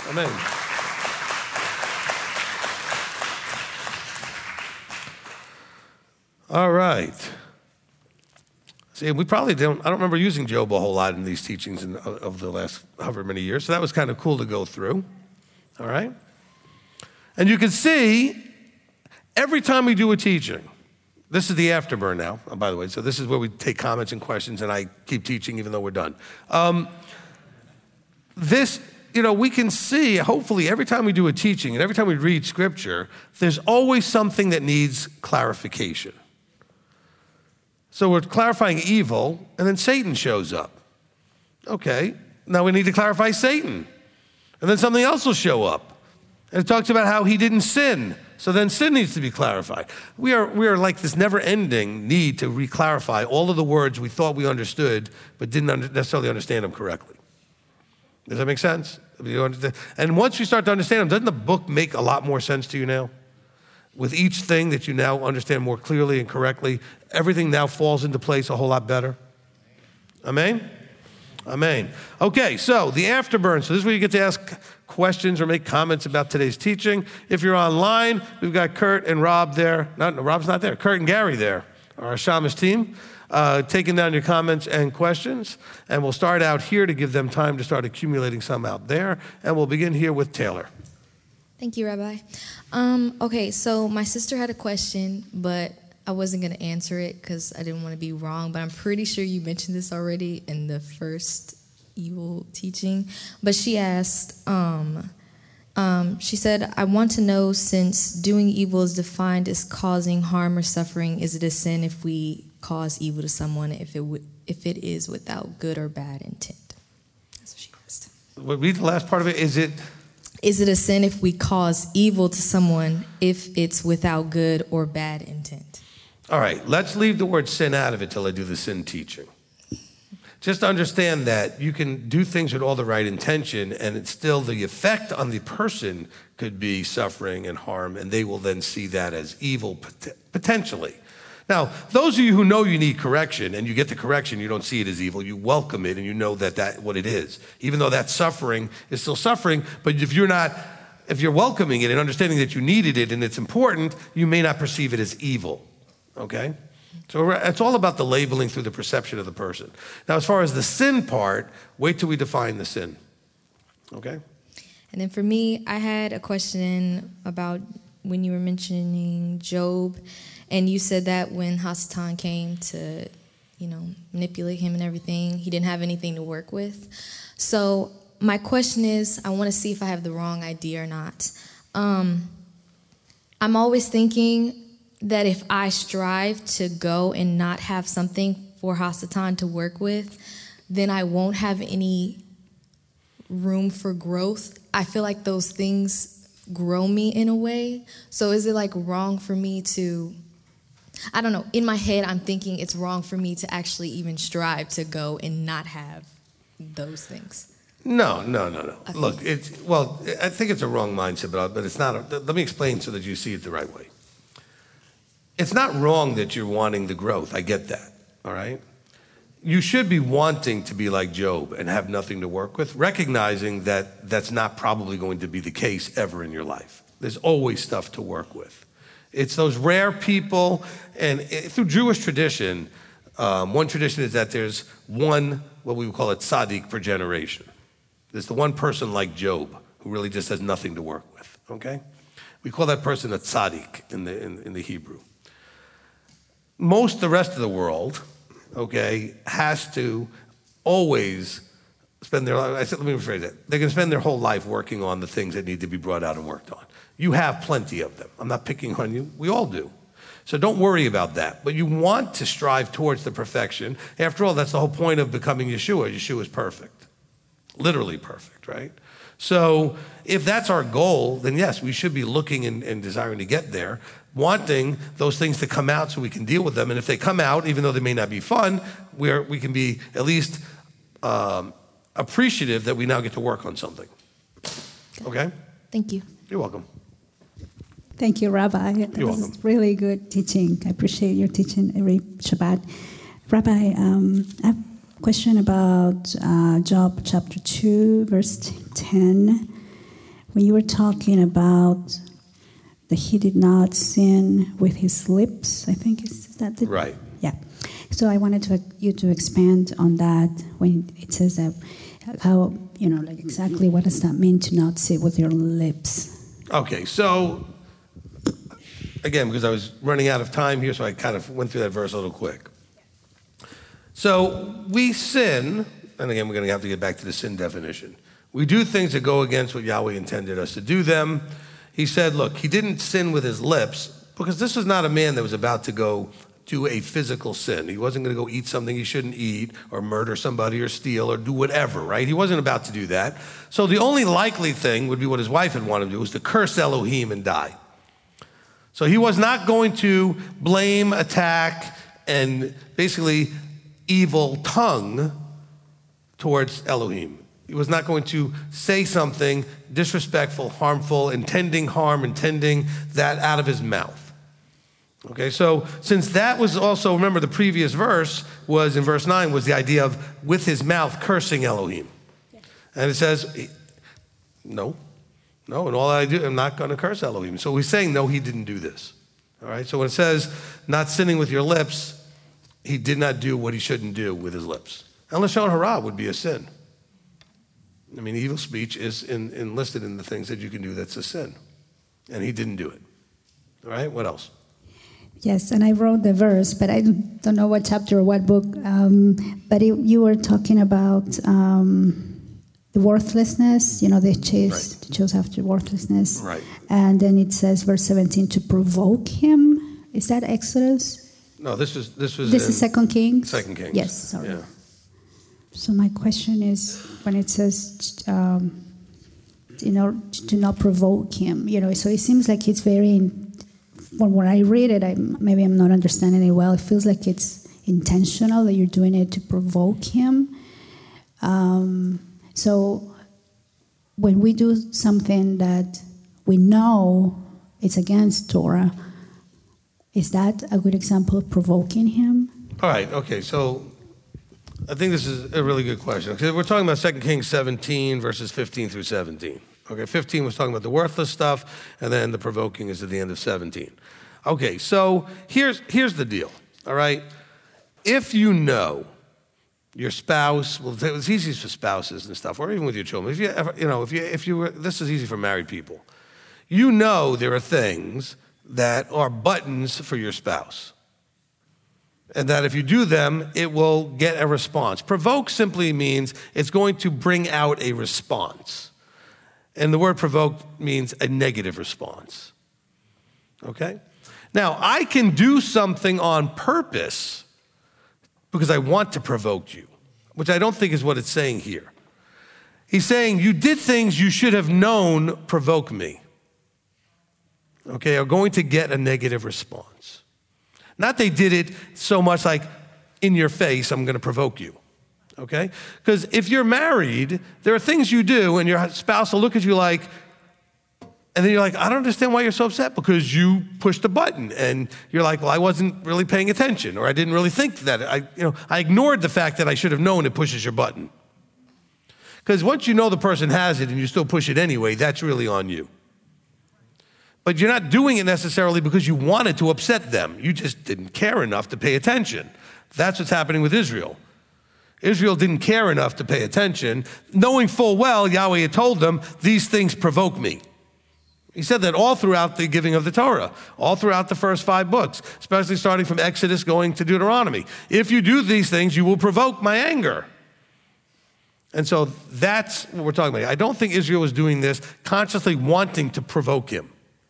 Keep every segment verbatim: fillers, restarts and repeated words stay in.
Amen. All right. See, we probably don't, I don't remember using Job a whole lot in these teachings in, of the last however many years, so that was kind of cool to go through. All right? And you can see, every time we do a teaching, this is the afterburn now, by the way, so this is where we take comments and questions, and I keep teaching even though we're done. Um, this, you know, we can see, hopefully, every time we do a teaching and every time we read Scripture, there's always something that needs clarification. So we're clarifying evil, and then Satan shows up. Okay, now we need to clarify Satan. And then something else will show up. And it talks about how he didn't sin. So then sin needs to be clarified. We are, we are like this never-ending need to re-clarify all of the words we thought we understood, but didn't under, necessarily understand them correctly. Does that make sense? And once you start to understand them, doesn't the book make a lot more sense to you now? With each thing that you now understand more clearly and correctly, everything now falls into place a whole lot better. Amen? Amen. Okay, so the afterburn. So this is where you get to ask questions or make comments about today's teaching. If you're online, we've got Kurt and Rob there. Not, no, Rob's not there. Kurt and Gary there, our Shamus team, uh, taking down your comments and questions. And we'll start out here to give them time to start accumulating some out there. And we'll begin here with Taylor. Thank you, Rabbi. Um, okay, so my sister had a question, but I wasn't going to answer it because I didn't want to be wrong, but I'm pretty sure you mentioned this already in the first evil teaching. But she asked, um, um, she said, I want to know, since doing evil is defined as causing harm or suffering, is it a sin if we cause evil to someone if it w- if it is without good or bad intent? That's what she asked. Read the last part of it. Is it... Is it a sin if we cause evil to someone if it's without good or bad intent? All right, let's leave the word sin out of it till I do the sin teaching. Just understand that you can do things with all the right intention, and it's still the effect on the person could be suffering and harm, and they will then see that as evil potentially. Now, those of you who know you need correction and you get the correction, you don't see it as evil, you welcome it and you know that that's what it is. Even though that suffering is still suffering, but if you're not, if you're welcoming it and understanding that you needed it and it's important, you may not perceive it as evil, okay? So it's all about the labeling through the perception of the person. Now, as far as the sin part, wait till we define the sin, okay? And then for me, I had a question about when you were mentioning Job. And you said that when Hasatan came to, you know, manipulate him and everything, he didn't have anything to work with. So my question is, I want to see if I have the wrong idea or not. Um, I'm always thinking that if I strive to go and not have something for Hasatan to work with, then I won't have any room for growth. I feel like those things grow me in a way. So is it like wrong for me to... I don't know. In my head, I'm thinking it's wrong for me to actually even strive to go and not have those things. No, no, no, no. Okay. Look, it's, well, I think it's a wrong mindset, but, but it's not. A, let me explain so that you see it the right way. It's not wrong that you're wanting the growth. I get that, all right? You should be wanting to be like Job and have nothing to work with, recognizing that that's not probably going to be the case ever in your life. There's always stuff to work with. It's those rare people, and through Jewish tradition, um, one tradition is that there's one, what we would call it, tzaddik per generation. There's the one person like Job who really just has nothing to work with, okay? We call that person a tzaddik in the, in, in the Hebrew. Most of the rest of the world, okay, has to always spend their life, I said, let me rephrase that. They're going to spend their whole life working on the things that need to be brought out and worked on. You have plenty of them. I'm not picking on you. We all do. So don't worry about that. But you want to strive towards the perfection. After all, that's the whole point of becoming Yeshua. Yeshua is perfect. Literally perfect, right? So if that's our goal, then yes, we should be looking and, and desiring to get there, wanting those things to come out so we can deal with them. And if they come out, even though they may not be fun, we're, we can be at least um, appreciative that we now get to work on something. Okay? Thank you. You're welcome. Thank you, Rabbi. That You're was welcome. really good teaching. I appreciate your teaching every Shabbat. Rabbi, um, I have a question about uh, Job chapter two, verse ten. when you were talking about that he did not sin with his lips, I think is that the, Right. Yeah. So I wanted to, you to expand on that when it says that how, you know, like exactly what does that mean to not sit with your lips? Okay, so again, because I was running out of time here, so I kind of went through that verse a little quick. So we sin, and again, we're going to have to get back to the sin definition. We do things that go against what Yahweh intended us to do them. He said, look, he didn't sin with his lips because this was not a man that was about to go do a physical sin. He wasn't going to go eat something he shouldn't eat or murder somebody or steal or do whatever, right? He wasn't about to do that. So the only likely thing would be what his wife had wanted him to do, was to curse Elohim and die. So he was not going to blame, attack, and basically evil tongue towards Elohim. He was not going to say something disrespectful, harmful, intending harm, intending that out of his mouth. Okay, so since that was also, remember the previous verse was, in verse nine, was the idea of with his mouth cursing Elohim. Yes. And it says, no, no, and all I do, I'm not going to curse Elohim. So he's saying, no, he didn't do this. All right, so when it says not sinning with your lips, he did not do what he shouldn't do with his lips. And Lashon Hara would be a sin. I mean, evil speech is in, enlisted in the things that you can do that's a sin. And he didn't do it. All right, what else? Yes, and I wrote the verse, but I don't know what chapter or what book. Um, but it, you were talking about um, the worthlessness. You know, they chase, right. they chose after worthlessness. Right. And then it says, verse seventeen, to provoke him. Is that Exodus? No, this was this was. This is Second Kings. Second Kings. Yes, sorry. Yeah. So my question is, when it says, um, you know, to not provoke him, you know, so it seems like it's very. Well, when I read it, I, maybe I'm not understanding it well. It feels like it's intentional, that you're doing it to provoke him. Um, so when we do something that we know it's against Torah, is that a good example of provoking him? All right, okay, so I think this is a really good question. Because we're talking about Second Kings seventeen, verses fifteen through seventeen. Okay, fifteen was talking about the worthless stuff, and then the provoking is at the end of seventeen. Okay, so here's here's the deal, all right? If you know your spouse, well, it's easy for spouses and stuff, or even with your children. If you ever, you know, if you if you were, this is easy for married people. You know there are things that are buttons for your spouse, and that if you do them, it will get a response. Provoke simply means it's going to bring out a response. And the word provoke means a negative response. Okay? Now, I can do something on purpose because I want to provoke you, which I don't think is what it's saying here. He's saying you did things you should have known provoke me. Okay, are going to get a negative response. Not they did it so much like in your face, I'm going to provoke you. Okay? Because if you're married, there are things you do and your spouse will look at you like, and then you're like, I don't understand why you're so upset, because you pushed a button. And you're like, well, I wasn't really paying attention, or I didn't really think that. I, you know, I ignored the fact that I should have known it pushes your button. Because once you know the person has it and you still push it anyway, that's really on you. But you're not doing it necessarily because you wanted to upset them. You just didn't care enough to pay attention. That's what's happening with Israel. Israel didn't care enough to pay attention, knowing full well Yahweh had told them, these things provoke me. He said that all throughout the giving of the Torah, all throughout the first five books, especially starting from Exodus going to Deuteronomy. If you do these things, you will provoke my anger. And so that's what we're talking about. I don't think Israel was doing this consciously wanting to provoke him.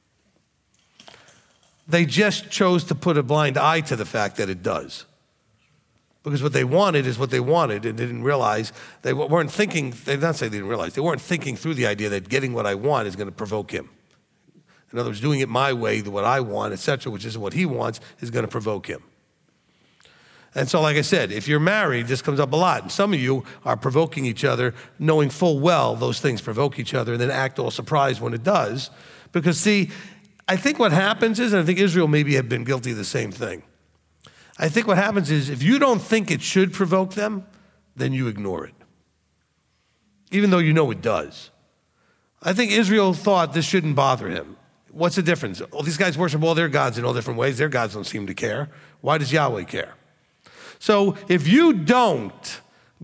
They just chose to put a blind eye to the fact that it does. Because what they wanted is what they wanted, and they didn't realize, they weren't thinking, they did not say they didn't realize, they weren't thinking through the idea that getting what I want is going to provoke him. In other words, doing it my way, what I want, et cetera, which isn't what he wants, is going to provoke him. And so, like I said, if you're married, this comes up a lot. And some of you are provoking each other, knowing full well those things provoke each other, and then act all surprised when it does. Because, see, I think what happens is, and I think Israel maybe have been guilty of the same thing. I think what happens is, if you don't think it should provoke them, then you ignore it. Even though you know it does. I think Israel thought this shouldn't bother him. What's the difference? Well, these guys worship all their gods in all different ways. Their gods don't seem to care. Why does Yahweh care? So if you don't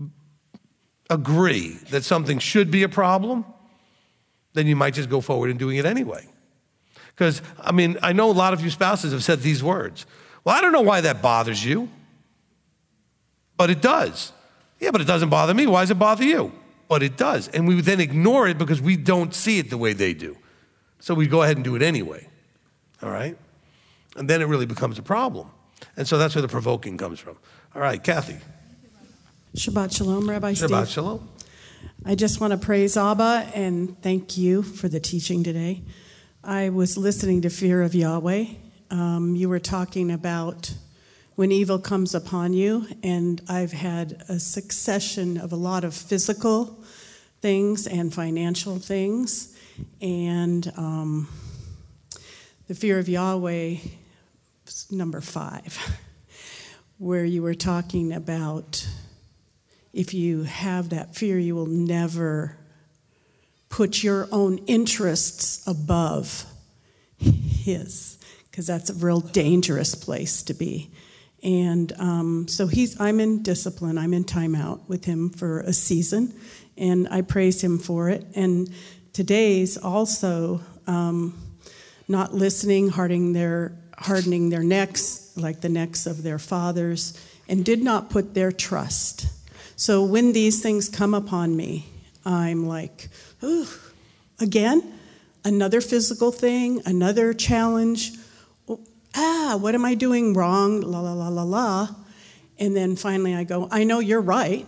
agree that something should be a problem, then you might just go forward in doing it anyway. Because, I mean, I know a lot of you spouses have said these words. Well, I don't know why that bothers you, but it does. Yeah, but it doesn't bother me. Why does it bother you? But it does. And we then ignore it because we don't see it the way they do. So we go ahead and do it anyway. All right? And then it really becomes a problem. And so that's where the provoking comes from. All right, Kathy. Shabbat Shalom, Rabbi Steve. Shabbat Shalom. I just want to praise Abba and thank you for the teaching today. I was listening to Fear of Yahweh. Um, you were talking about when evil comes upon you, and I've had a succession of a lot of physical things and financial things, and um, the fear of Yahweh was number five, where you were talking about if you have that fear, you will never put your own interests above his, because that's a real dangerous place to be. And um, so he's. I'm in discipline. I'm in timeout with him for a season, and I praise him for it. And today's also um, not listening, hardening their hardening their necks like the necks of their fathers, and did not put their trust. So when these things come upon me, I'm like, ooh, again, another physical thing, another challenge. Ah, what am I doing wrong? La, la, la, la, la. And then finally I go, I know you're right.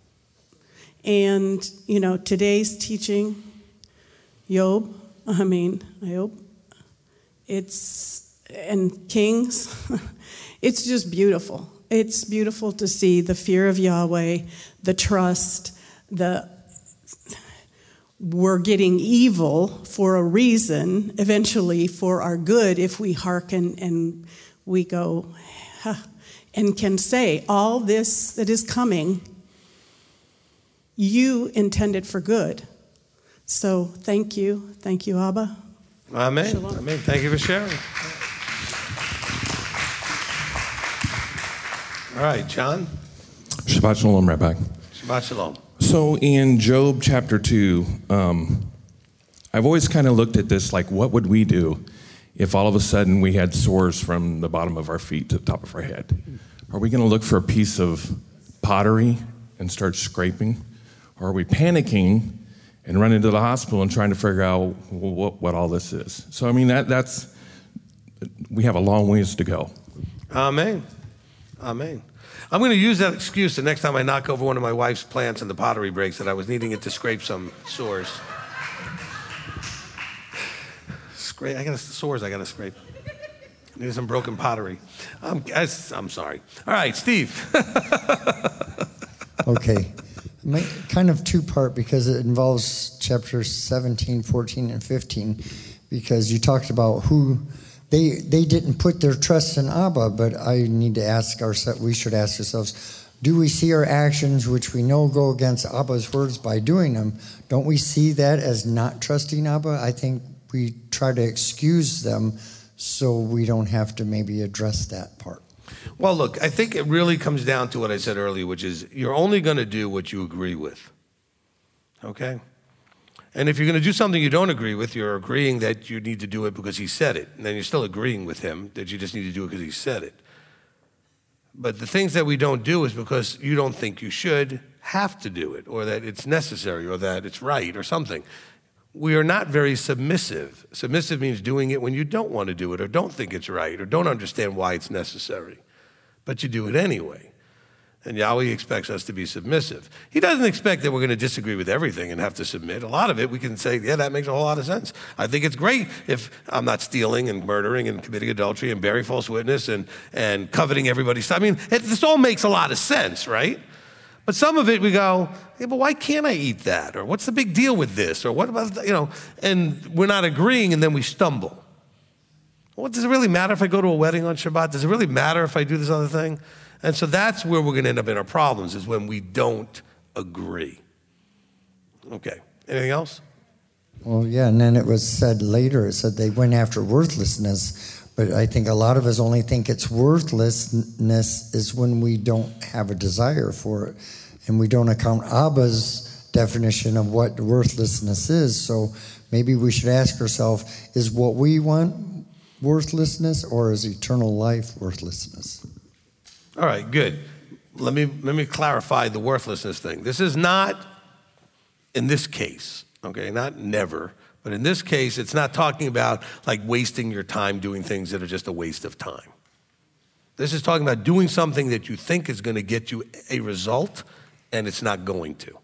And, you know, today's teaching, Job, I mean, Job, it's, and Kings, it's just beautiful. It's beautiful to see the fear of Yahweh, the trust, the we're getting evil for a reason, eventually for our good, if we hearken and we go, huh, and can say, all this that is coming, you intended for good. So thank you. Thank you, Abba. Amen. Shalom. Amen. Thank you for sharing. All right, John. Shabbat Shalom, Rabbi. Shabbat Shalom. So in Job chapter two, um, I've always kind of looked at this like, what would we do if all of a sudden we had sores from the bottom of our feet to the top of our head? Are we going to look for a piece of pottery and start scraping? Or are we panicking and running to the hospital and trying to figure out what, what all this is? So, I mean, that that's, we have a long ways to go. Amen. Amen. I'm going to use that excuse the next time I knock over one of my wife's plants and the pottery breaks that I was needing it to scrape some sores. Scrape. I got sores I got to scrape. I need some broken pottery. I'm, I'm sorry. All right, Steve. Okay. Kind of two-part because it involves chapters seventeen, fourteen, and fifteen because you talked about who... They they didn't put their trust in Abba, but I need to ask ourselves, we should ask ourselves, do we see our actions, which we know go against Abba's words by doing them, don't we see that as not trusting Abba? I think we try to excuse them so we don't have to maybe address that part. Well, look, I think it really comes down to what I said earlier, which is you're only going to do what you agree with, okay? And if you're going to do something you don't agree with, you're agreeing that you need to do it because he said it. And then you're still agreeing with him that you just need to do it because he said it. But the things that we don't do is because you don't think you should have to do it, or that it's necessary, or that it's right, or something. We are not very submissive. Submissive means doing it when you don't want to do it, or don't think it's right, or don't understand why it's necessary. But you do it anyway. And Yahweh expects us to be submissive. He doesn't expect that we're going to disagree with everything and have to submit. A lot of it we can say, yeah, that makes a whole lot of sense. I think it's great if I'm not stealing and murdering and committing adultery and bearing false witness and, and coveting everybody's stuff. I mean, it, this all makes a lot of sense, right? But some of it we go, yeah, but why can't I eat that? Or what's the big deal with this? Or what about, you know, and we're not agreeing and then we stumble. What does it really matter if I go to a wedding on Shabbat? Does it really matter if I do this other thing? And so that's where we're going to end up in our problems, is when we don't agree. Okay. Anything else? Well, yeah, and then it was said later, it said they went after worthlessness, but I think a lot of us only think it's worthlessness is when we don't have a desire for it, and we don't account Abba's definition of what worthlessness is. So maybe we should ask ourselves, is what we want worthlessness, or is eternal life worthlessness? All right, good. Let me, let me clarify the worthlessness thing. This is not, in this case, okay, not never, but in this case, it's not talking about like wasting your time doing things that are just a waste of time. This is talking about doing something that you think is going to get you a result, and it's not going to.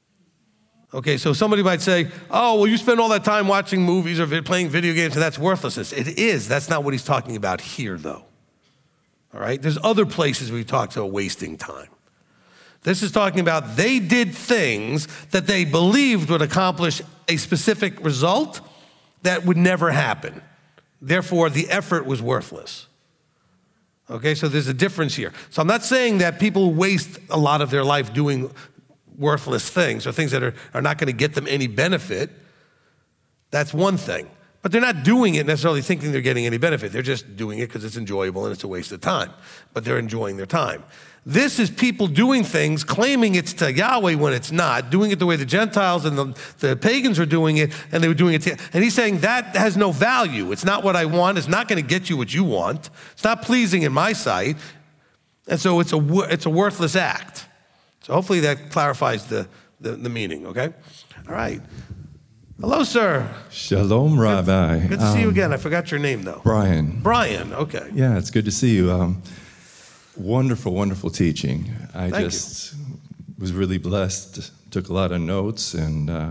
Okay, so somebody might say, oh, well, you spend all that time watching movies or vi- playing video games, and that's worthlessness. It is. That's not what he's talking about here, though. All right? There's other places we talk about wasting time. This is talking about they did things that they believed would accomplish a specific result that would never happen. Therefore, the effort was worthless. Okay, so there's a difference here. So I'm not saying that people waste a lot of their life doing worthless things or things that are, are not going to get them any benefit. That's one thing. But they're not doing it necessarily thinking they're getting any benefit. They're just doing it because it's enjoyable and it's a waste of time. But they're enjoying their time. This is people doing things, claiming it's to Yahweh when it's not, doing it the way the Gentiles and the, the pagans are doing it, and they were doing it to, and he's saying that has no value. It's not what I want. It's not going to get you what you want. It's not pleasing in my sight. And so it's a, it's a worthless act. So hopefully that clarifies the, the, the meaning, okay? All right. Hello, sir. Shalom, Rabbi. Good, good to see you again. I forgot your name, though. Brian. Brian, okay. Yeah, it's good to see you. Um, wonderful, wonderful teaching. I Thank just you. was really blessed, took a lot of notes, and uh,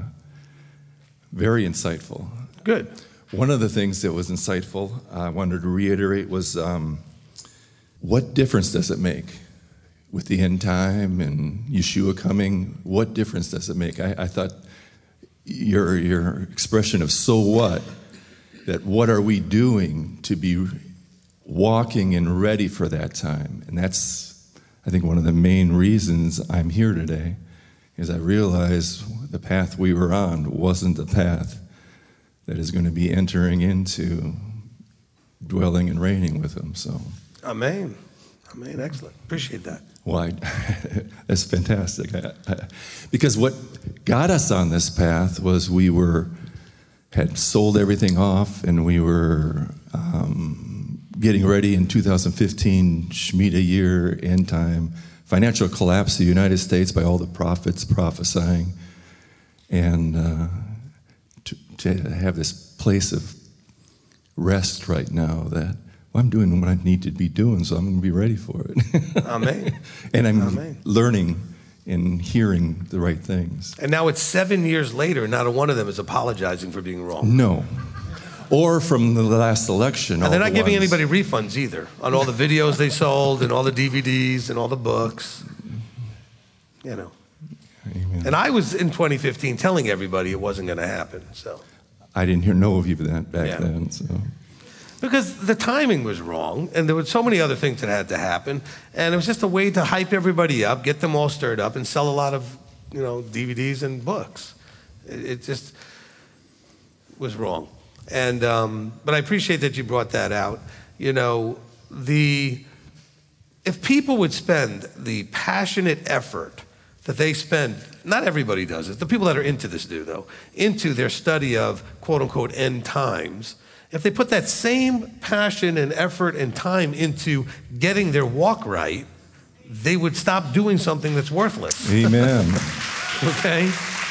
very insightful. Good. One of the things that was insightful, I wanted to reiterate, was um, what difference does it make with the end time and Yeshua coming? What difference does it make? I, I thought your your expression of so what, that what are we doing to be walking and ready for that time? And that's, I think, one of the main reasons I'm here today, is I realize the path we were on wasn't the path that is going to be entering into dwelling and reigning with him. So, Amen. Amen. Excellent. Appreciate that. Why? That's fantastic. I, I, because what got us on this path was we were had sold everything off, and we were um, getting ready in two thousand fifteen, Shemitah year, end time, financial collapse of the United States by all the prophets prophesying, and uh, to, to have this place of rest right now that, well, I'm doing what I need to be doing, so I'm going to be ready for it. Amen. And I'm Amen. learning and hearing the right things. And now it's seven years later, not a one of them is apologizing for being wrong. No. Or from the last election. And they're not the giving ones. anybody refunds either on all the videos they sold and all the D V Ds and all the books. You know. Amen. And I was in twenty fifteen telling everybody it wasn't going to happen. So I didn't hear know of you that back Yeah. then. So. because the timing was wrong, and there were so many other things that had to happen, and it was just a way to hype everybody up, get them all stirred up, and sell a lot of, you know, D V Ds and books. It, it just was wrong. And um, but I appreciate that you brought that out. You know, the if people would spend the passionate effort that they spend, not everybody does it, the people that are into this do though, into their study of quote unquote end times, if they put that same passion and effort and time into getting their walk right, they would stop doing something that's worthless. Amen. Okay?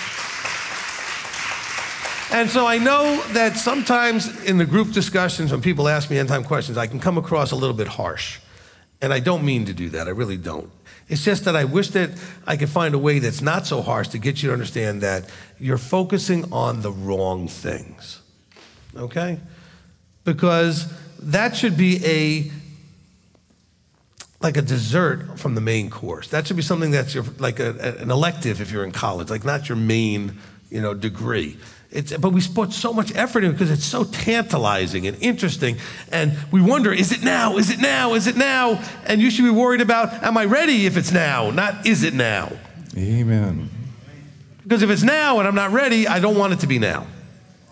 And so I know that sometimes in the group discussions, when people ask me end time questions, I can come across a little bit harsh. And I don't mean to do that. I really don't. It's just that I wish that I could find a way that's not so harsh to get you to understand that you're focusing on the wrong things. Okay? Because that should be a like a dessert from the main course. That should be something that's your, like a, an elective if you're in college, like not your main, you know, degree. It's, but we put so much effort in it because it's so tantalizing and interesting. And we wonder, is it now? Is it now? Is it now? And you should be worried about, am I ready if it's now? Not, is it now? Amen. Because if it's now and I'm not ready, I don't want it to be now.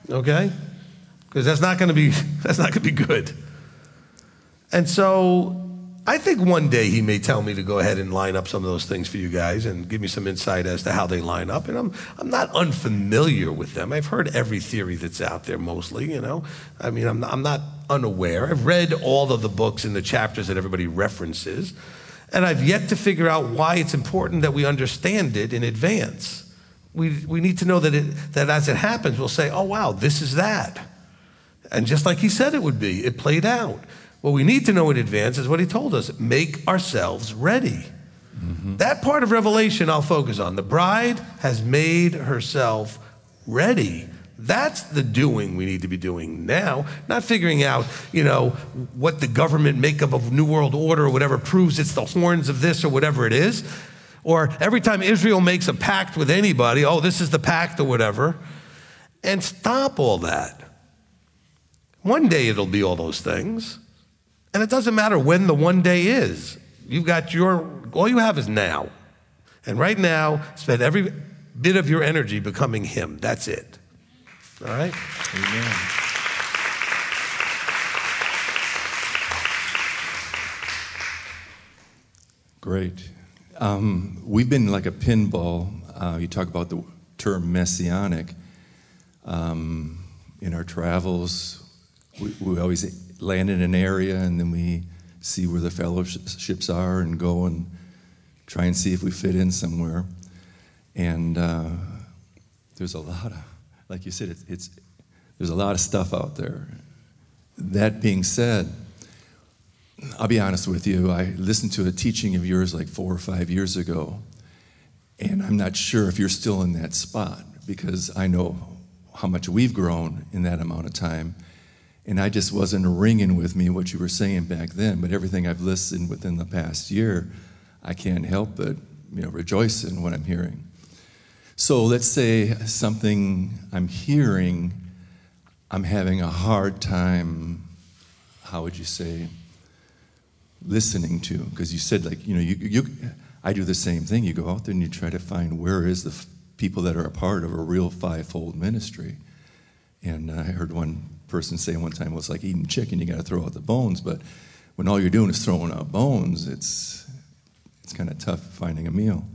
okay? Because that's not going to be that's not going to be good. And so I think one day he may tell me to go ahead and line up some of those things for you guys and give me some insight as to how they line up. And I'm I'm not unfamiliar with them. I've heard every theory that's out there mostly, you know. I mean, I'm not, I'm not unaware. I've read all of the books and the chapters that everybody references, and I've yet to figure out why it's important that we understand it in advance. We we need to know that it that as it happens, we'll say, oh, wow, this is that. And just like he said it would be, it played out. What we need to know in advance is what he told us, make ourselves ready. Mm-hmm. That part of Revelation I'll focus on. The bride has made herself ready. That's the doing we need to be doing now, not figuring out, you know, what the government makeup of New World Order or whatever proves it's the horns of this or whatever it is. Or every time Israel makes a pact with anybody, oh, this is the pact or whatever. And stop all that. One day it'll be all those things. And it doesn't matter when the one day is. You've got your, all you have is now. And right now, spend every bit of your energy becoming him. That's it. All right? Amen. Great. Um, we've been like a pinball. Uh, you talk about the term messianic. Um, in our travels, we, we always land in an area and then we see where the fellowships are and go and try and see if we fit in somewhere. And uh, there's a lot of, like you said, it's, it's there's a lot of stuff out there. That being said, I'll be honest with you, I listened to a teaching of yours like four or five years ago, and I'm not sure if you're still in that spot because I know how much we've grown in that amount of time. And I just wasn't ringing with me what you were saying back then, but everything I've listened within the past year, I can't help but, you know, rejoice in what I'm hearing. So let's say something I'm hearing, I'm having a hard time, how would you say, listening to, because you said, like, you know, you, you, I do the same thing. You go out there and you try to find where is the f- people that are a part of a real fivefold ministry. And uh, I heard one person say one time, well, it's like eating chicken, you got to throw out the bones. But when all you're doing is throwing out bones, it's it's kind of tough finding a meal.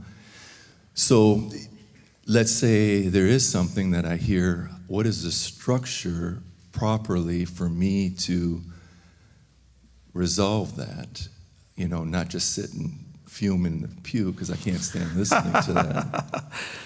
So let's say there is something that I hear, what is the structure properly for me to resolve that? You know, not just sit and fume in the pew, because I can't stand listening to that.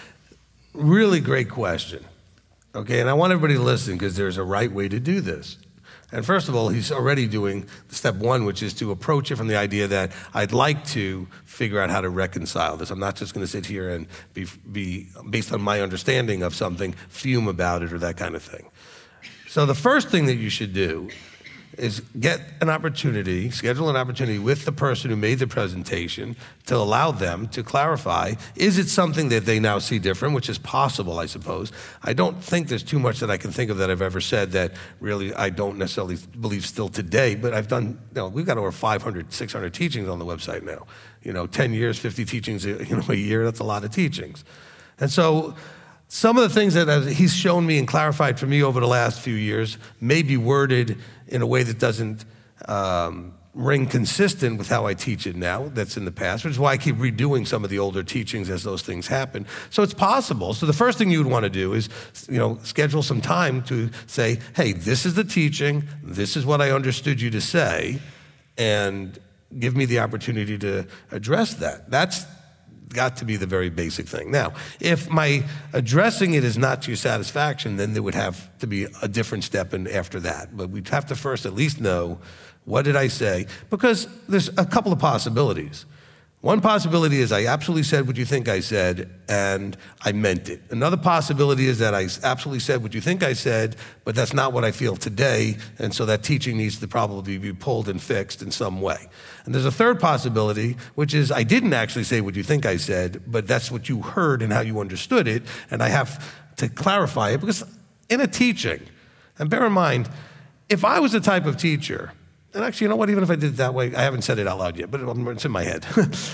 Really great question. Okay, and I want everybody to listen because there's a right way to do this. And first of all, he's already doing step one, which is to approach it from the idea that I'd like to figure out how to reconcile this. I'm not just going to sit here and be, be, based on my understanding of something, fume about it or that kind of thing. So the first thing that you should do is get an opportunity, schedule an opportunity with the person who made the presentation to allow them to clarify, is it something that they now see different, which is possible, I suppose. I don't think there's too much that I can think of that I've ever said that really I don't necessarily believe still today, but I've done, you know, we've got over five hundred, six hundred teachings on the website now. You know, ten years, fifty teachings you know, a year, that's a lot of teachings. And so some of the things that he's shown me and clarified for me over the last few years may be worded in a way that doesn't um, ring consistent with how I teach it now, that's in the past, which is why I keep redoing some of the older teachings as those things happen. So it's possible. So the first thing you would want to do is, you know, schedule some time to say, hey, this is the teaching, this is what I understood you to say, and give me the opportunity to address that. That's got to be the very basic thing. Now, if my addressing it is not to your satisfaction, then there would have to be a different step in after that. But we'd have to first at least know, what did I say? Because there's a couple of possibilities. One possibility is I absolutely said what you think I said, and I meant it. Another possibility is that I absolutely said what you think I said, but that's not what I feel today, and so that teaching needs to probably be pulled and fixed in some way. And there's a third possibility, which is I didn't actually say what you think I said, but that's what you heard and how you understood it, and I have to clarify it, because in a teaching, and bear in mind, if I was the type of teacher, and actually, you know what, even if I did it that way, I haven't said it out loud yet, but it's in my head.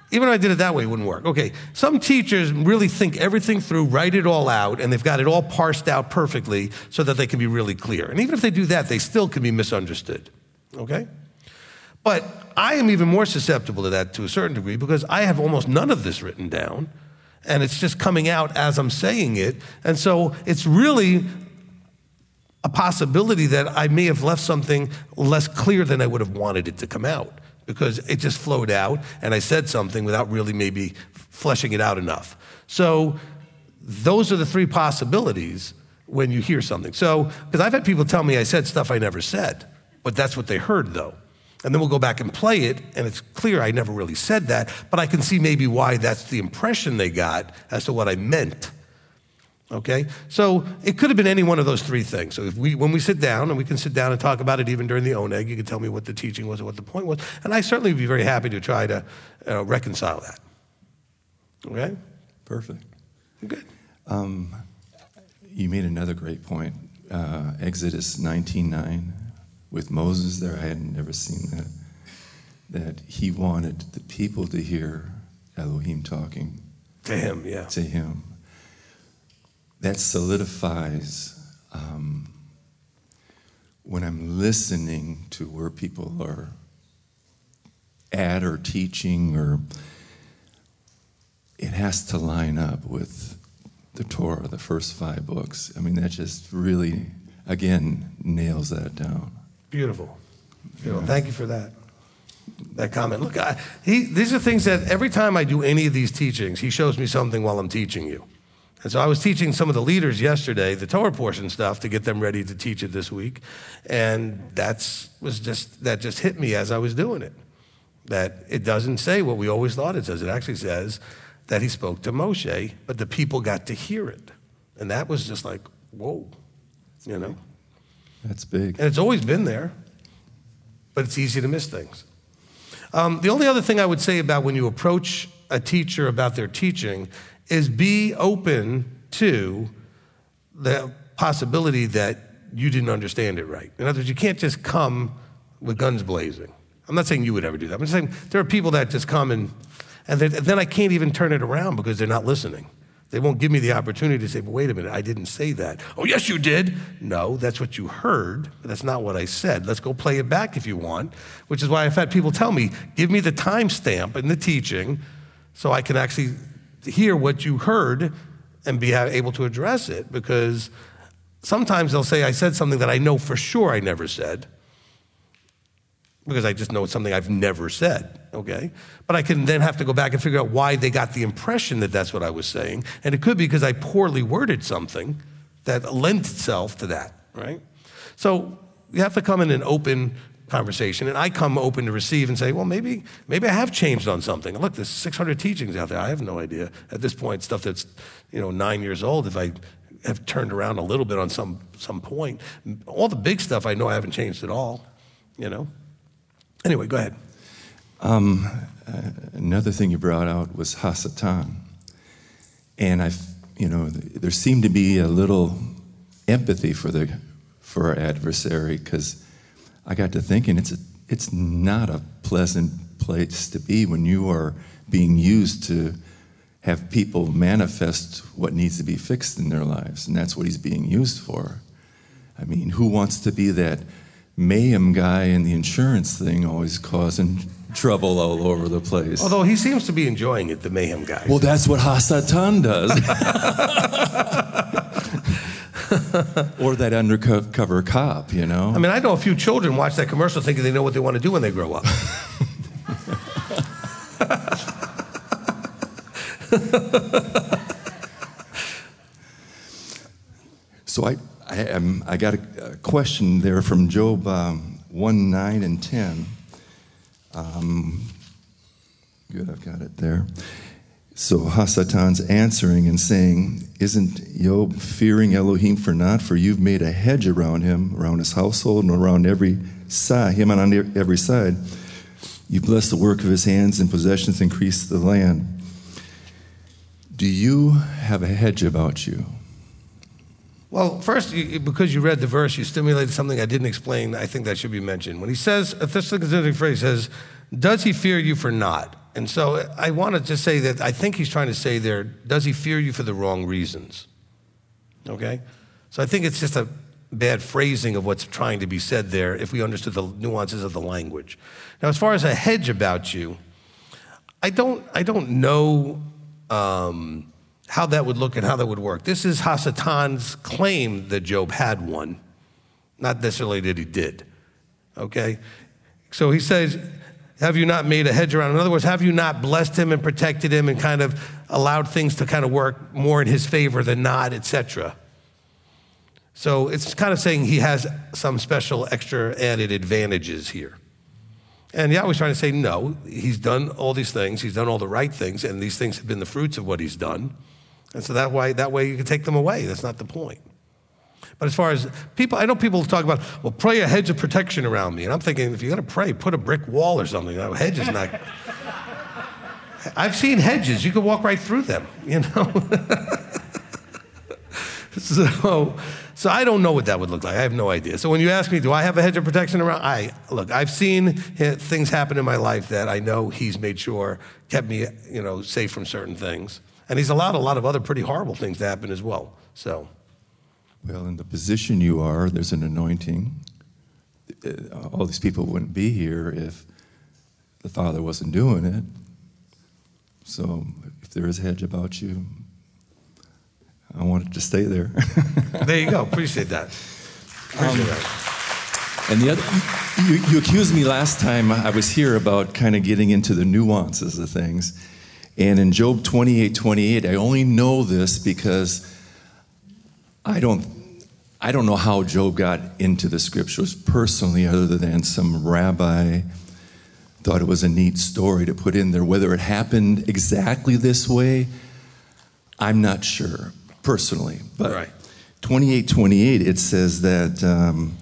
Even if I did it that way, it wouldn't work. Okay, some teachers really think everything through, write it all out, and they've got it all parsed out perfectly so that they can be really clear. And even if they do that, they still can be misunderstood, okay? But I am even more susceptible to that to a certain degree because I have almost none of this written down, and it's just coming out as I'm saying it. And so it's really a possibility that I may have left something less clear than I would have wanted it to come out, because it just flowed out and I said something without really maybe fleshing it out enough. So those are the three possibilities when you hear something. So, because I've had people tell me I said stuff I never said, but that's what they heard though. And then we'll go back and play it, and it's clear I never really said that, but I can see maybe why that's the impression they got as to what I meant. Okay? So it could have been any one of those three things. So if we, when we sit down, and we can sit down and talk about it even during the O N E G, you can tell me what the teaching was or what the point was, and I certainly would be very happy to try to uh, reconcile that. Okay? Perfect. Good. Um, you made another great point. Uh, Exodus nineteen nine, with Moses there, I had never seen that, that he wanted the people to hear Elohim talking. To him, yeah. To him. That solidifies um, when I'm listening to where people are at or teaching, or it has to line up with the Torah, the first five books. I mean, that just really, again, nails that down. Beautiful. Beautiful. Yeah. Thank you for that. That comment. Look, I, he, these are things that every time I do any of these teachings, he shows me something while I'm teaching you. And so I was teaching some of the leaders yesterday, the Torah portion stuff, to get them ready to teach it this week. And that's was just that just hit me as I was doing it. That it doesn't say what we always thought it says. It actually says that he spoke to Moshe, but the people got to hear it. And that was just like, whoa, you know? That's big. And it's always been there, but it's easy to miss things. Um, the only other thing I would say about when you approach a teacher about their teaching is be open to the possibility that you didn't understand it right. In other words, you can't just come with guns blazing. I'm not saying you would ever do that. I'm just saying there are people that just come and, and then I can't even turn it around because they're not listening. They won't give me the opportunity to say, but wait a minute, I didn't say that. Oh, yes, you did. No, that's what you heard, but that's not what I said. Let's go play it back if you want, which is why I've had people tell me, give me the timestamp in the teaching so I can actually hear what you heard and be able to address it, because sometimes they'll say I said something that I know for sure I never said, because I just know it's something I've never said, okay? But I can then have to go back and figure out why they got the impression that that's what I was saying, and it could be because I poorly worded something that lent itself to that, right? So you have to come in an open conversation, and I come open to receive and say, well, maybe maybe I have changed on something. Look, there's six hundred teachings out there. I have no idea at this point, stuff that's, you know, nine years old, if I have turned around a little bit on some some point. All the big stuff I know I haven't changed at all, you know. Anyway, go ahead. Um, uh, another thing you brought out was Hasatan. And I, you know, there seemed to be a little empathy for the for our adversary, because I got to thinking, it's a, it's not a pleasant place to be when you are being used to have people manifest what needs to be fixed in their lives, and that's what he's being used for. I mean, who wants to be that mayhem guy in the insurance thing, always causing trouble all over the place? Although he seems to be enjoying it, the mayhem guy. Well, that's what Hasatan does. Or that undercover cop, you know? I mean, I know a few children watch that commercial thinking they know what they want to do when they grow up. So I, I, um, I got a, a question there from Job um, one, nine, and ten. Um, good, I've got it there. So Hasatan's answering and saying, isn't Job fearing Elohim for naught? For you've made a hedge around him, around his household, and around every side, him on every side. You bless the work of his hands, and possessions increase the land. Do you have a hedge about you? Well, first, you, because you read the verse, you stimulated something I didn't explain. I think that should be mentioned. When he says, a specific phrase says, does he fear you for naught? And so I want to just say that I think he's trying to say there, does he fear you for the wrong reasons? Okay? So I think it's just a bad phrasing of what's trying to be said there if we understood the nuances of the language. Now, as far as a hedge about you, I don't, I don't know um, how that would look and how that would work. This is Hasatan's claim that Job had one, not necessarily that he did. Okay? So he says, have you not made a hedge around him? In other words, have you not blessed him and protected him and kind of allowed things to kind of work more in his favor than not, et cetera? So it's kind of saying he has some special extra added advantages here. And Yahweh's trying to say, no, he's done all these things, he's done all the right things, and these things have been the fruits of what he's done. And so that way, that way you can take them away. That's not the point. But as far as people, I know people talk about, well, pray a hedge of protection around me. And I'm thinking, if you're going to pray, put a brick wall or something. A hedge is not. I've seen hedges. You can walk right through them, you know. so, so I don't know what that would look like. I have no idea. So when you ask me, do I have a hedge of protection around? I look, I've seen things happen in my life that I know he's made sure kept me, you know, safe from certain things. And he's allowed a lot of other pretty horrible things to happen as well. So. Well, in the position you are, there's an anointing. All these people wouldn't be here if the Father wasn't doing it. So if there is a hedge about you, I want it to stay there. There you go. Appreciate that. Appreciate um, that. And the other, you, you accused me last time I was here about kind of getting into the nuances of things. And in Job twenty-eight twenty-eight, I only know this because I don't, I don't know how Job got into the scriptures personally, other than some rabbi thought it was a neat story to put in there. Whether it happened exactly this way, I'm not sure personally. But right. twenty-eight twenty-eight, it says that um,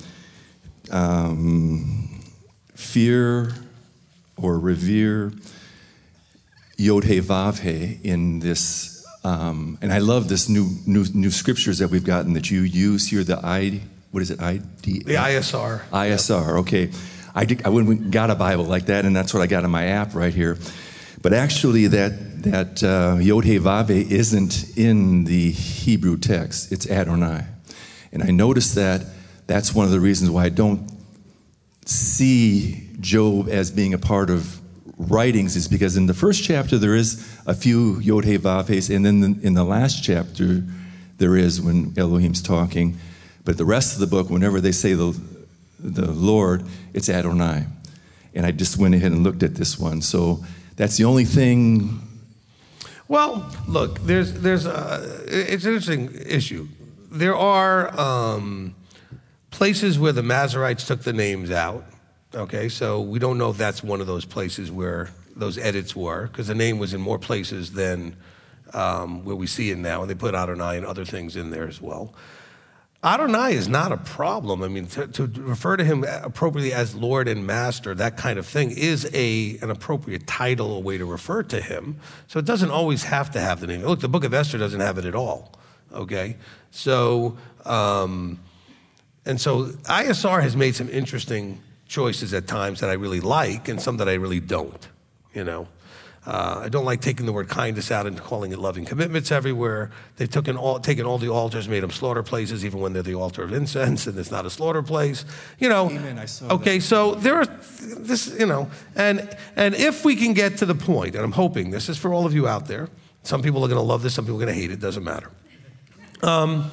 um, fear or revere Yod He Vav He in this. Um, and I love this new, new new scriptures that we've gotten that you use here. The I, what is it? I D. The I S R. I S R. Okay, I did, I went and got a Bible like that, and that's what I got in my app right here. But actually, that that uh, Yod He Vav He isn't in the Hebrew text. It's Adonai, and I noticed that that's one of the reasons why I don't see Job as being a part of writings, is because in the first chapter there is a few Yod He Vav He's, and then the, in the last chapter there is when Elohim's talking. But the rest of the book, whenever they say the the Lord, it's Adonai. And I just went ahead and looked at this one. So that's the only thing. Well, look, there's there's a, it's an interesting issue. There are um, places where the Masoretes took the names out. Okay, so we don't know if that's one of those places where those edits were, because the name was in more places than um, where we see it now, and they put Adonai and other things in there as well. Adonai is not a problem. I mean, to, to refer to him appropriately as Lord and Master, that kind of thing, is a an appropriate title, a way to refer to him. So it doesn't always have to have the name. Look, the book of Esther doesn't have it at all, okay? So, um, and so I S R has made some interesting choices at times that I really like, and some that I really don't, you know. Uh, I don't like taking the word kindness out and calling it loving commitments everywhere. They've taken all, taken all the altars, made them slaughter places, even when they're the altar of incense, and it's not a slaughter place. You know, Amen, I saw okay, that. so there are, this, you know, and and if we can get to the point, and I'm hoping this is for all of you out there, some people are going to love this, some people are going to hate it, doesn't matter. Um,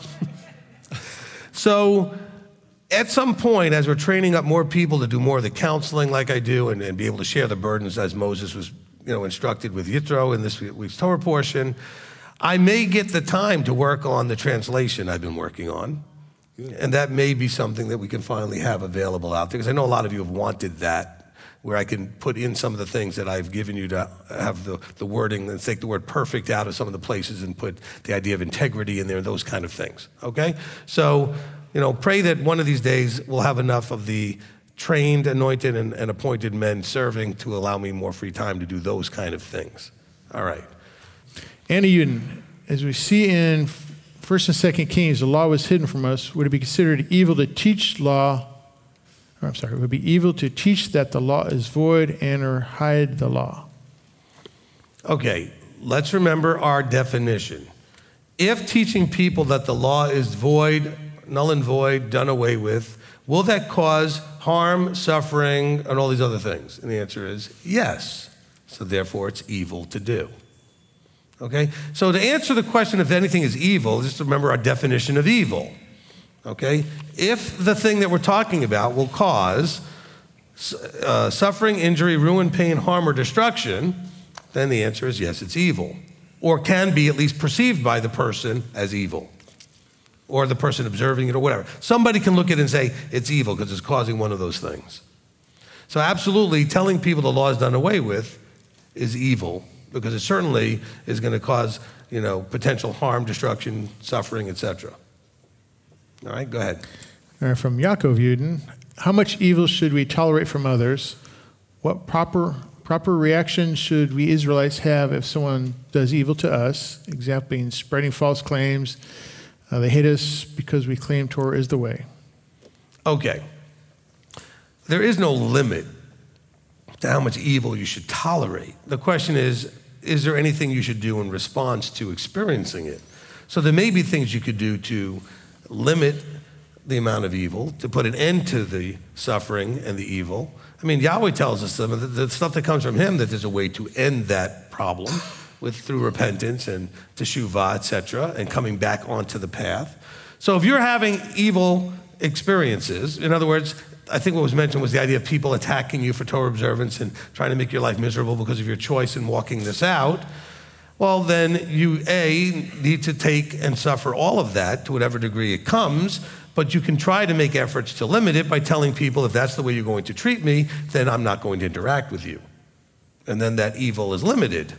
so at some point, as we're training up more people to do more of the counseling like I do, and, and be able to share the burdens as Moses was, you know, instructed with Yitro in this week's Torah portion, I may get the time to work on the translation I've been working on. Good. And that may be something that we can finally have available out there, because I know a lot of you have wanted that, where I can put in some of the things that I've given you to have the, the wording, and take the word perfect out of some of the places and put the idea of integrity in there, those kind of things, okay? So, you know, pray that one of these days we'll have enough of the trained, anointed, and, and appointed men serving to allow me more free time to do those kind of things. All right. Anna Uden, as we see in First and Second Kings, the law was hidden from us. Would it be considered evil to teach law? Or I'm sorry, would it be evil to teach that the law is void and or hide the law? Okay, let's remember our definition. If teaching people that the law is void, null and void, done away with, will that cause harm, suffering, and all these other things? And the answer is yes. So therefore, it's evil to do. Okay? So to answer the question if anything is evil, just remember our definition of evil. Okay? If the thing that we're talking about will cause uh, suffering, injury, ruin, pain, harm, or destruction, then the answer is yes, it's evil. Or can be at least perceived by the person as evil. Or the person observing it or whatever. Somebody can look at it and say it's evil because it's causing one of those things. So absolutely, telling people the law is done away with is evil because it certainly is going to cause, you know, potential harm, destruction, suffering, et cetera. All right, go ahead. All right, from Yaakov Yuden, how much evil should we tolerate from others? What proper proper reaction should we Israelites have if someone does evil to us? Example being spreading false claims. Uh, they hate us because we claim Torah is the way. Okay. There is no limit to how much evil you should tolerate. The question is, is there anything you should do in response to experiencing it? So there may be things you could do to limit the amount of evil, to put an end to the suffering and the evil. I mean, Yahweh tells us that the stuff that comes from him, that there's a way to end that problem with through repentance and teshuvah, et cetera, and coming back onto the path. So if you're having evil experiences, in other words, I think what was mentioned was the idea of people attacking you for Torah observance and trying to make your life miserable because of your choice in walking this out, well, then you, A, need to take and suffer all of that to whatever degree it comes, but you can try to make efforts to limit it by telling people if that's the way you're going to treat me, then I'm not going to interact with you. And then that evil is limited.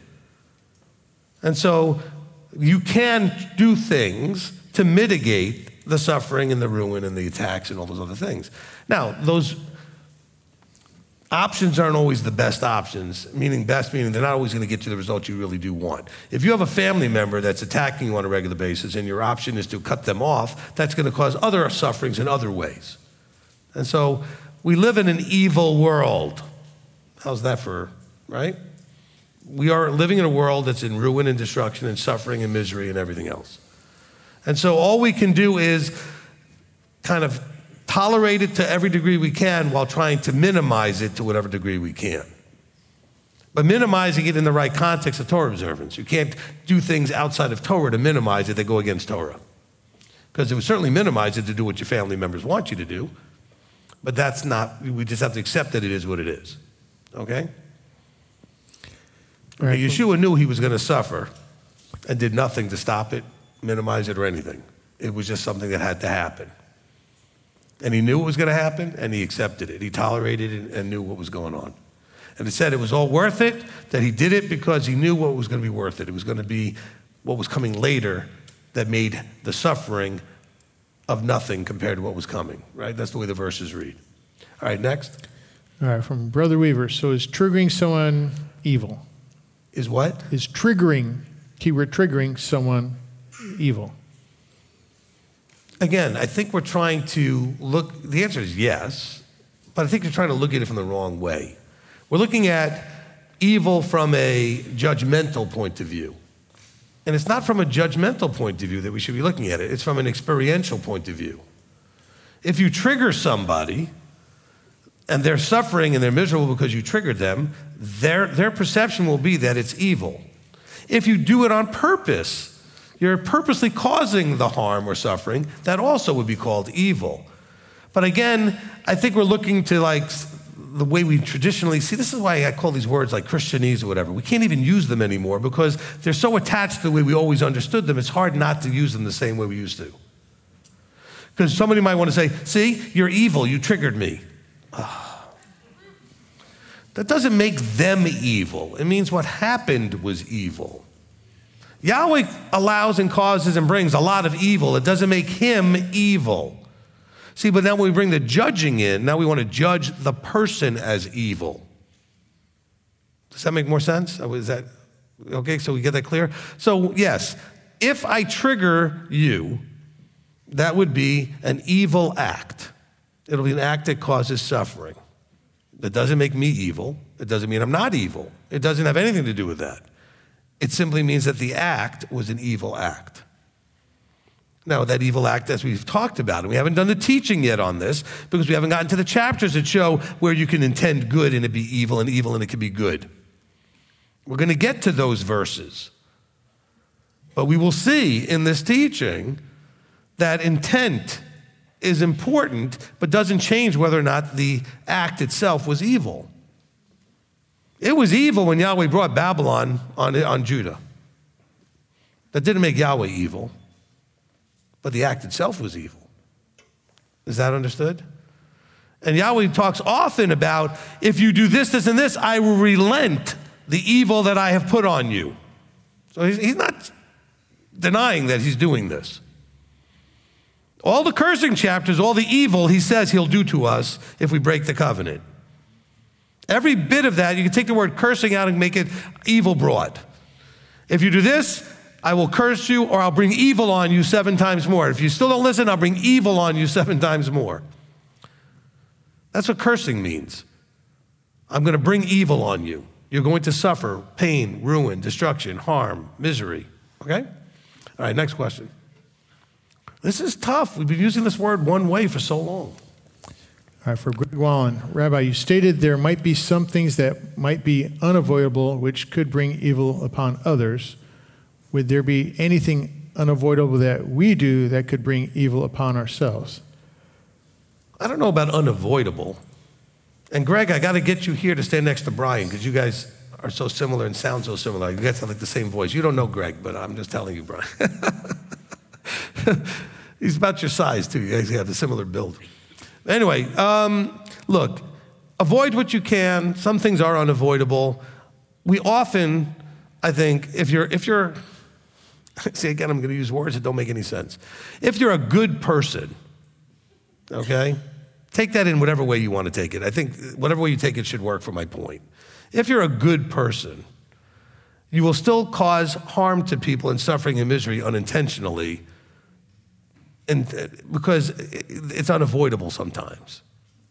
And so you can do things to mitigate the suffering and the ruin and the attacks and all those other things. Now, those options aren't always the best options, meaning best, meaning they're not always going to get you the result you really do want. If you have a family member that's attacking you on a regular basis and your option is to cut them off, that's going to cause other sufferings in other ways. And so we live in an evil world. How's that for, right? We are living in a world that's in ruin and destruction and suffering and misery and everything else. And so all we can do is kind of tolerate it to every degree we can while trying to minimize it to whatever degree we can. But minimizing it in the right context of Torah observance. You can't do things outside of Torah to minimize it that go against Torah. Because it would certainly minimize it to do what your family members want you to do. But that's not, we just have to accept that it is what it is. Okay? Right. Yeshua knew he was going to suffer and did nothing to stop it, minimize it, or anything. It was just something that had to happen. And he knew it was going to happen, and he accepted it. He tolerated it and knew what was going on. And it said it was all worth it, that he did it because he knew what was going to be worth it. It was going to be what was coming later that made the suffering of nothing compared to what was coming, right? That's the way the verses read. All right, next. All right, from Brother Weaver. So is triggering someone evil? Is what? Is triggering, keyword triggering someone evil? Again, I think we're trying to look, the answer is yes, but I think you're trying to look at it from the wrong way. We're looking at evil from a judgmental point of view. And it's not from a judgmental point of view that we should be looking at it. It's from an experiential point of view. If you trigger somebody and they're suffering and they're miserable because you triggered them, their, their perception will be that it's evil. If you do it on purpose, you're purposely causing the harm or suffering, that also would be called evil. But again, I think we're looking to like the way we traditionally see, this is why I call these words like Christianese or whatever. We can't even use them anymore because they're so attached to the way we always understood them, it's hard not to use them the same way we used to. Because somebody might want to say, see, you're evil, you triggered me. Oh. That doesn't make them evil. It means what happened was evil. Yahweh allows and causes and brings a lot of evil. It doesn't make him evil. See, but now when we bring the judging in, now we want to judge the person as evil. Does that make more sense? Is that okay? So we get that clear? So yes, if I trigger you, that would be an evil act. It'll be an act that causes suffering. That doesn't make me evil. It doesn't mean I'm not evil. It doesn't have anything to do with that. It simply means that the act was an evil act. Now, that evil act, as we've talked about, and we haven't done the teaching yet on this because we haven't gotten to the chapters that show where you can intend good and it be evil and evil and it can be good. We're going to get to those verses. But we will see in this teaching that intent is important, but doesn't change whether or not the act itself was evil. It was evil when Yahweh brought Babylon on, on Judah. That didn't make Yahweh evil, but the act itself was evil. Is that understood? And Yahweh talks often about, if you do this, this, and this, I will relent the evil that I have put on you. So he's, he's not denying that he's doing this. All the cursing chapters, all the evil he says he'll do to us if we break the covenant. Every bit of that, you can take the word cursing out and make it evil broad. If you do this, I will curse you, or I'll bring evil on you seven times more. If you still don't listen, I'll bring evil on you seven times more. That's what cursing means. I'm going to bring evil on you. You're going to suffer pain, ruin, destruction, harm, misery. Okay? All right, next question. This is tough. We've been using this word one way for so long. All right, for Greg Wallen, Rabbi, you stated there might be some things that might be unavoidable which could bring evil upon others. Would there be anything unavoidable that we do that could bring evil upon ourselves? I don't know about unavoidable. And Greg, I got to get you here to stand next to Brian because you guys are so similar and sound so similar. You guys have like the same voice. You don't know Greg, but I'm just telling you, Brian. He's about your size, too. You guys have a similar build. Anyway, um, look, avoid what you can. Some things are unavoidable. We often, I think, if you're, if you're, see, again, I'm going to use words that don't make any sense. If you're a good person, okay, take that in whatever way you want to take it. I think whatever way you take it should work for my point. If you're a good person, you will still cause harm to people and suffering and misery unintentionally, and because it's unavoidable sometimes.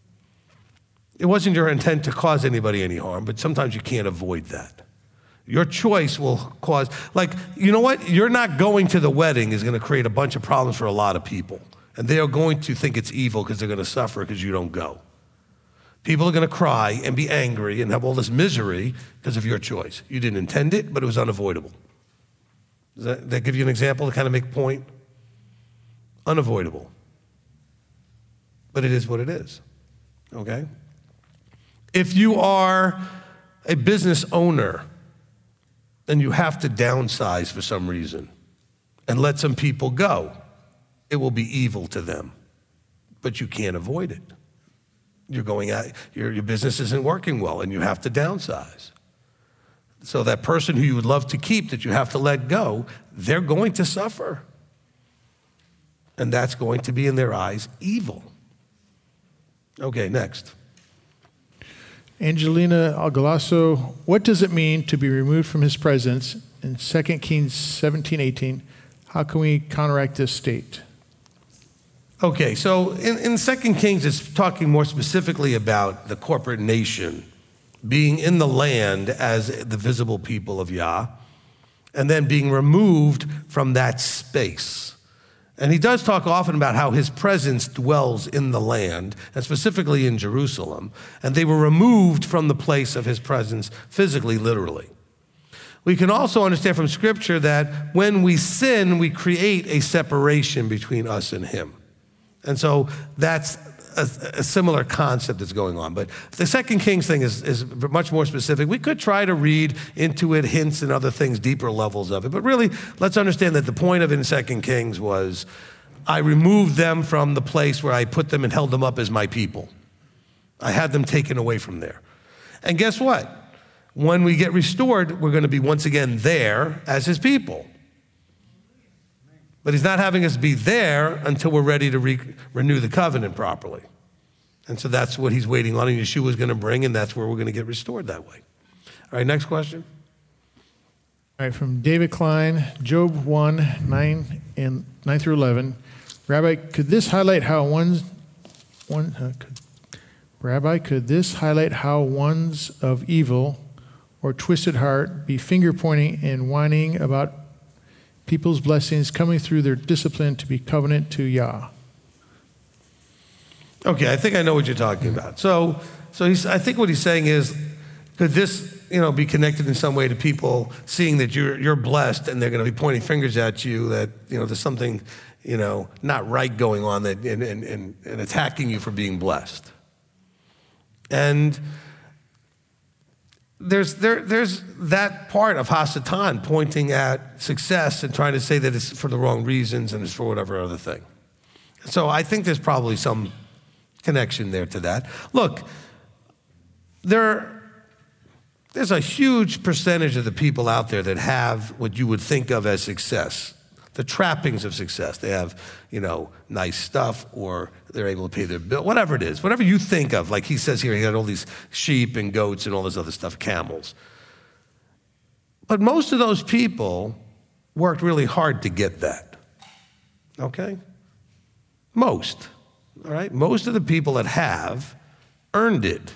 It wasn't your intent to cause anybody any harm, but sometimes you can't avoid that. Your choice will cause, like, you know what? You're not going to the wedding is going to create a bunch of problems for a lot of people. And they are going to think it's evil because they're going to suffer because you don't go. People are going to cry and be angry and have all this misery because of your choice. You didn't intend it, but it was unavoidable. Does that, that give you an example to kind of make a point? Unavoidable. But it is what it is, okay? If you are a business owner and you have to downsize for some reason and let some people go, it will be evil to them, but you can't avoid it. You're going out, your, your business isn't working well and you have to downsize. So that person who you would love to keep that you have to let go, they're going to suffer. And that's going to be in their eyes evil. Okay, next. Angelina Algalasso, what does it mean to be removed from his presence in Second Kings seventeen eighteen? How can we counteract this state? Okay, so in, in Second Kings, it's talking more specifically about the corporate nation being in the land as the visible people of Yah, and then being removed from that space. And he does talk often about how his presence dwells in the land, and specifically in Jerusalem, and they were removed from the place of his presence physically, literally. We can also understand from Scripture that when we sin, we create a separation between us and him. And so that's a, a similar concept that's going on. But the Second Kings thing is, is much more specific. We could try to read into it hints and other things, deeper levels of it. But really, let's understand that the point of it in Second Kings was, I removed them from the place where I put them and held them up as my people. I had them taken away from there. And guess what? When we get restored, we're going to be once again there as his people. But he's not having us be there until we're ready to re- renew the covenant properly. And so that's what he's waiting on, and Yeshua is going to bring, and that's where we're going to get restored that way. All right, next question. All right, from David Klein, Job one, nine, and nine through eleven. Rabbi, could this highlight how one's, one, uh, could, Rabbi, could this highlight how ones of evil or twisted heart be finger pointing and whining about people's blessings coming through their discipline to be covenant to Yah. Okay, I think I know what you're talking about. So, so he's, I think what he's saying is, could this, you know, be connected in some way to people seeing that you're you're blessed and they're going to be pointing fingers at you that, you know, there's something, you know, not right going on that and and, and, and attacking you for being blessed. And there's there there's that part of Hasatan pointing at success and trying to say that it's for the wrong reasons and it's for whatever other thing. So I think there's probably some connection there to that. Look, there, there's a huge percentage of the people out there that have what you would think of as success, the trappings of success. They have, you know, nice stuff, or they're able to pay their bill, whatever it is, whatever you think of. Like he says here, he had all these sheep and goats and all this other stuff, camels. But most of those people worked really hard to get that, okay? Most. All right, most of the people that have earned it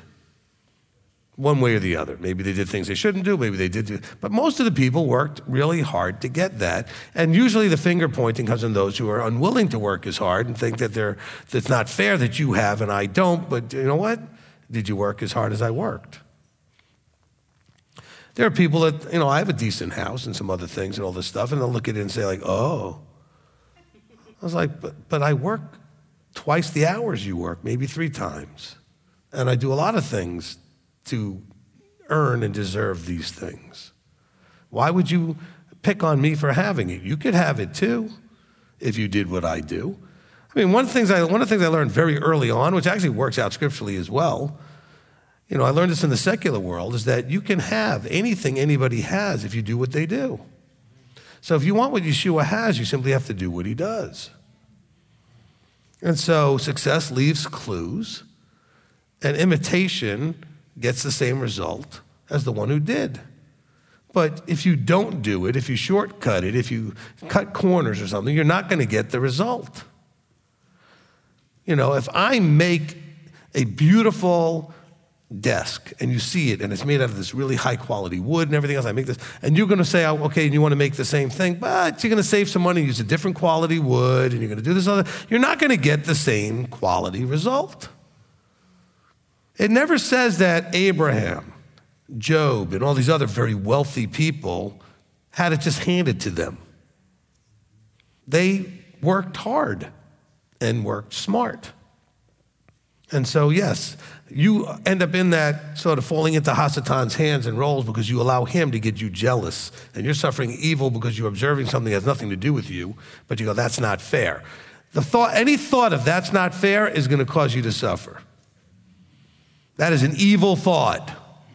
one way or the other. Maybe they did things they shouldn't do, maybe they did do, but most of the people worked really hard to get that. And usually the finger pointing comes on those who are unwilling to work as hard and think that they're, that it's not fair that you have and I don't, but you know what? Did you work as hard as I worked? There are people that, you know, I have a decent house and some other things and all this stuff, and they'll look at it and say like, oh. I was like, but, but I work twice the hours you work, maybe three times. And I do a lot of things to earn and deserve these things. Why would you pick on me for having it? You could have it too if you did what I do. I mean, one of the things I, one of the things I learned very early on, which actually works out scripturally as well, you know, I learned this in the secular world, is that you can have anything anybody has if you do what they do. So if you want what Yeshua has, you simply have to do what he does. And so success leaves clues, and imitation gets the same result as the one who did. But if you don't do it, if you shortcut it, if you cut corners or something, you're not going to get the result. You know, if I make a beautiful desk and you see it and it's made out of this really high quality wood and everything else, I make this, and you're going to say, oh, okay, and you want to make the same thing, but you're going to save some money and use a different quality wood and you're going to do this other, you're not going to get the same quality result. It never says that Abraham, Job, and all these other very wealthy people had it just handed to them. They worked hard and worked smart. And so, yes, you end up in that sort of falling into Hasatan's hands and roles because you allow him to get you jealous. And you're suffering evil because you're observing something that has nothing to do with you, but you go, that's not fair. The thought, any thought of that's not fair is going to cause you to suffer. That is an evil thought.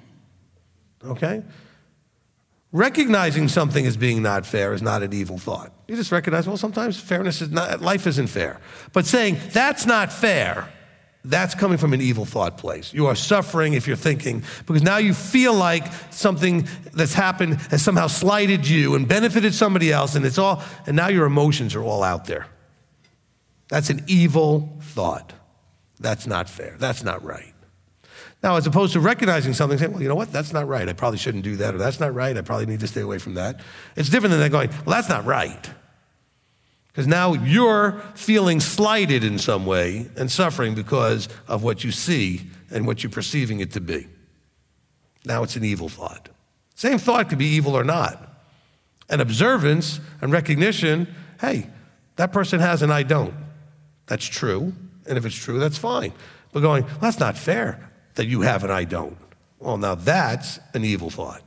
Okay? Recognizing something as being not fair is not an evil thought. You just recognize, well, sometimes fairness is not, life isn't fair. But saying that's not fair, that's coming from an evil thought place. You are suffering if you're thinking, because now you feel like something that's happened has somehow slighted you and benefited somebody else, and it's all, and now your emotions are all out there. That's an evil thought. That's not fair. That's not right. Now, as opposed to recognizing something, saying, well, you know what, that's not right. I probably shouldn't do that, or that's not right. I probably need to stay away from that. It's different than that going, well, that's not right. Because now you're feeling slighted in some way and suffering because of what you see and what you're perceiving it to be. Now it's an evil thought. Same thought could be evil or not. And observance and recognition, hey, that person has and I don't. That's true. And if it's true, that's fine. But going, well, that's not fair that you have and I don't. Well, now that's an evil thought.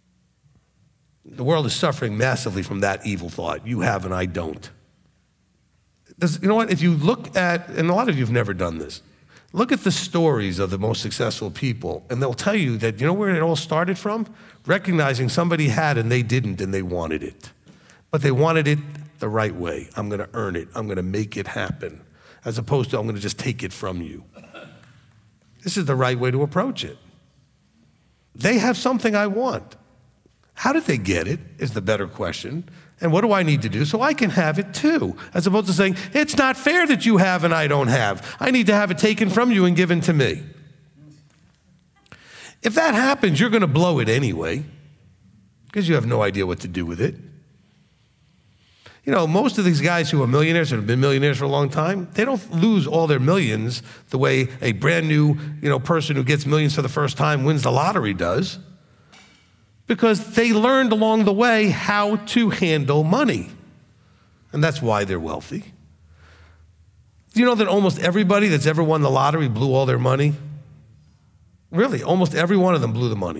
The world is suffering massively from that evil thought. You have and I don't. Does, you know what? If you look at, and a lot of you have never done this, look at the stories of the most successful people, and they'll tell you that, you know where it all started from? Recognizing somebody had and they didn't and they wanted it. But they wanted it the right way. I'm going to earn it. I'm going to make it happen. As opposed to I'm going to just take it from you. This is the right way to approach it. They have something I want. How did they get it is the better question. And what do I need to do so I can have it too? As opposed to saying, it's not fair that you have and I don't have. I need to have it taken from you and given to me. If that happens, you're going to blow it anyway because you have no idea what to do with it. You know, most of these guys who are millionaires and have been millionaires for a long time, they don't lose all their millions the way a brand new, you know, person who gets millions for the first time wins the lottery does, because they learned along the way how to handle money. And that's why they're wealthy. Do you know that almost everybody that's ever won the lottery blew all their money? Really, almost every one of them blew the money.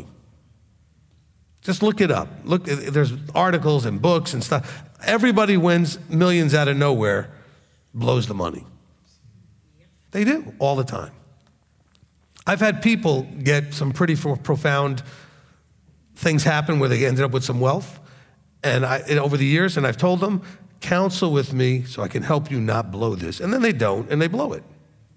Just look it up. Look, there's articles and books and stuff. Everybody wins millions out of nowhere, blows the money. They do, all the time. I've had people get some pretty profound things happen where they ended up with some wealth, and, I, and over the years, and I've told them, counsel with me so I can help you not blow this. And then they don't, and they blow it.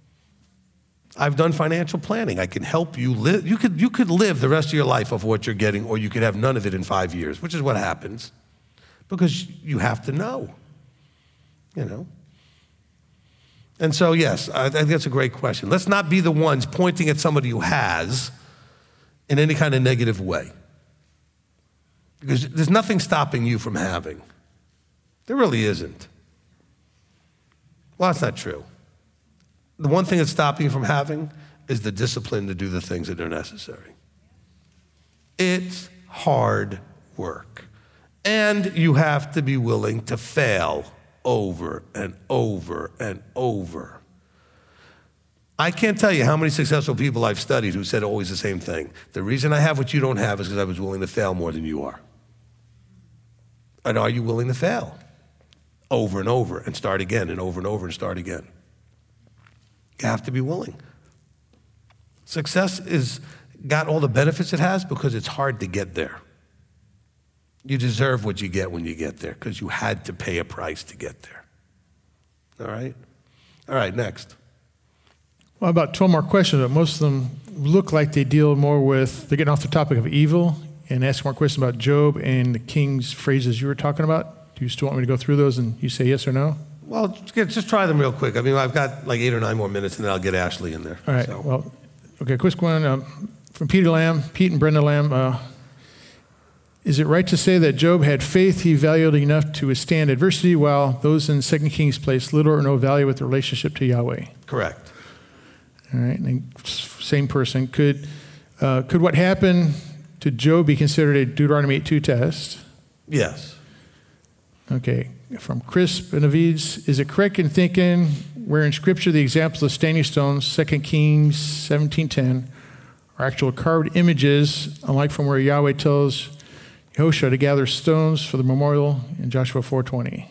I've done financial planning. I can help you live. You could, you could live the rest of your life of what you're getting, or you could have none of it in five years, which is what happens, because you have to know, you know. And so, yes, I think that's a great question. Let's not be the ones pointing at somebody who has in any kind of negative way, because there's nothing stopping you from having. There really isn't. Well, that's not true. The one thing that's stopping you from having is the discipline to do the things that are necessary. It's hard work. And you have to be willing to fail over and over and over. I can't tell you how many successful people I've studied who said always the same thing. The reason I have what you don't have is because I was willing to fail more than you are. And are you willing to fail? Over and over and start again and over and over and start again. You have to be willing. Success is got all the benefits it has because it's hard to get there. You deserve what you get when you get there because you had to pay a price to get there. All right? All right, next. Well, about twelve more questions, but most of them look like they deal more with, they're getting off the topic of evil and ask more questions about Job and the king's phrases you were talking about. Do you still want me to go through those and you say yes or no? Well, just try them real quick. I mean, I've got like eight or nine more minutes, and then I'll get Ashley in there. All right. So. Well, okay, quick one um, from Peter Lamb, Pete and Brenda Lamb. Uh, is it right to say that Job had faith he valued enough to withstand adversity, while those in Second Kings placed little or no value with the relationship to Yahweh? Correct. All right. And same person. Could uh, could what happened to Job be considered a Deuteronomy eight two test? Yes. Okay. From Chris Benavides, is it correct in thinking where in Scripture the examples of standing stones, Second Kings seventeen ten, are actual carved images, unlike from where Yahweh tells Yehoshua to gather stones for the memorial in Joshua four twenty?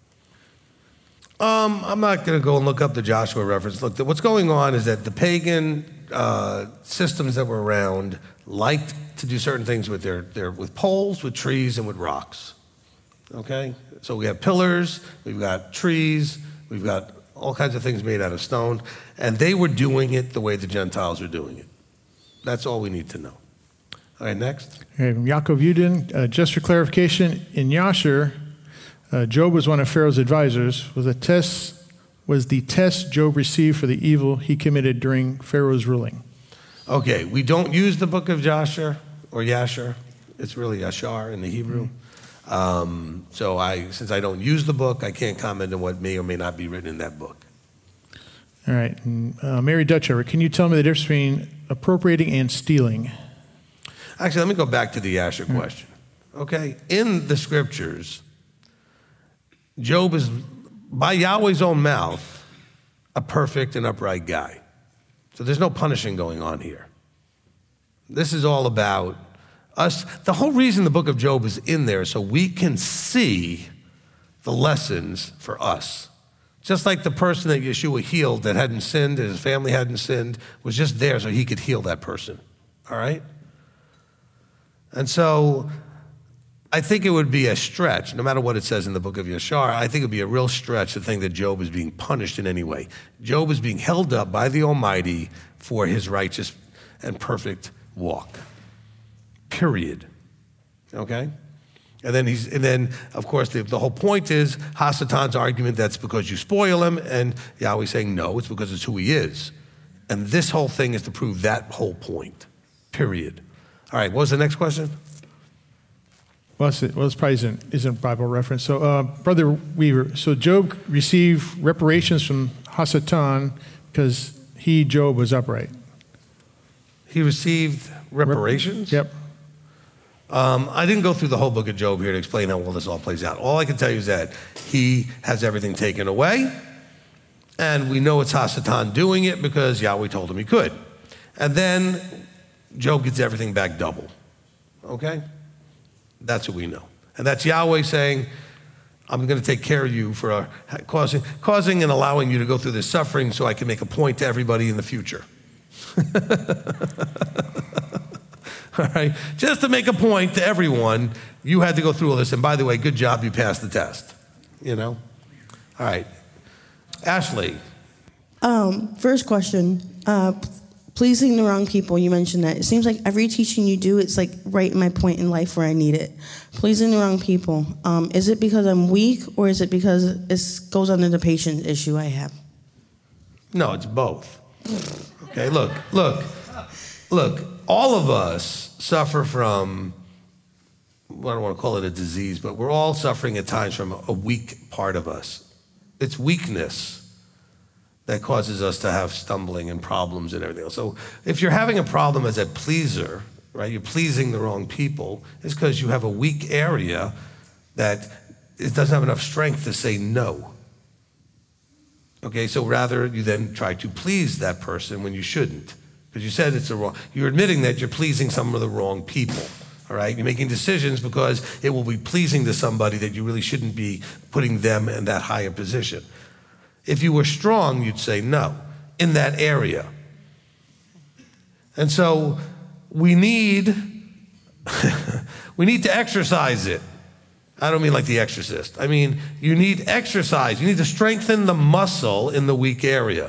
Um, I'm not going to go and look up the Joshua reference. Look, what's going on is that the pagan uh, systems that were around liked to do certain things with their, their with poles, with trees, and with rocks. Okay? So we have pillars, we've got trees, we've got all kinds of things made out of stone, and they were doing it the way the Gentiles are doing it. That's all we need to know. All right, next. Okay, from Yaakov Yudin, uh, just for clarification, in Yasher, uh, Job was one of Pharaoh's advisors. Was, a test, was the test Job received for the evil he committed during Pharaoh's ruling? Okay, we don't use the book of Jasher or Yasher. It's really Yashar in the Hebrew. Mm-hmm. Um, so I, since I don't use the book, I can't comment on what may or may not be written in that book. All right. And, uh, Mary Dutchover, can you tell me the difference between appropriating and stealing? Actually, let me go back to the Asher question. Okay? In the scriptures, Job is, by Yahweh's own mouth, a perfect and upright guy. So there's no punishing going on here. This is all about us. The whole reason the book of Job is in there is so we can see the lessons for us. Just like the person that Yeshua healed that hadn't sinned and his family hadn't sinned was just there so he could heal that person. All right? And so I think it would be a stretch, no matter what it says in the book of Yashar, I think it would be a real stretch to think that Job is being punished in any way. Job is being held up by the Almighty for his righteous and perfect walk. Period. Okay? And then, he's, and then of course, the, the whole point is Hasatan's argument that's because you spoil him, and Yahweh saying, no, it's because it's who he is. And this whole thing is to prove that whole point. period. All right, what was the next question? Well, it's, well, it's probably isn't, isn't Bible reference. So, uh, Brother Weaver, so Job received reparations from Hasatan because he, Job, was upright. He received reparations? Yep. Um, I didn't go through the whole book of Job here to explain how well this all plays out. All I can tell you is that he has everything taken away, and we know it's Hasatan doing it because Yahweh told him he could. And then Job gets everything back double. Okay? That's what we know. And that's Yahweh saying, I'm going to take care of you for uh, causing, causing and allowing you to go through this suffering so I can make a point to everybody in the future. All right? Just to make a point to everyone, you had to go through all this. And by the way, good job, you passed the test. You know? All right. Ashley. Um, first question. Uh, pleasing the wrong people, you mentioned that. It seems like every teaching you do, it's like right in my point in life where I need it. Pleasing the wrong people. Um, is it because I'm weak, or is it because it goes under the patience issue I have? No, it's both. Okay, look, look, look. All of us suffer from, well, I don't want to call it a disease, but we're all suffering at times from a weak part of us. It's weakness that causes us to have stumbling and problems and everything else. So if you're having a problem as a pleaser, right, you're pleasing the wrong people, it's because you have a weak area that it doesn't have enough strength to say no. Okay, so rather you then try to please that person when you shouldn't, because you said it's the wrong, you're admitting that you're pleasing some of the wrong people. All right, you're making decisions because it will be pleasing to somebody that you really shouldn't be putting them in that higher position. If you were strong, you'd say no in that area. And so we need, we need to exercise it. I don't mean like The Exorcist. I mean, you need exercise. You need to strengthen the muscle in the weak area.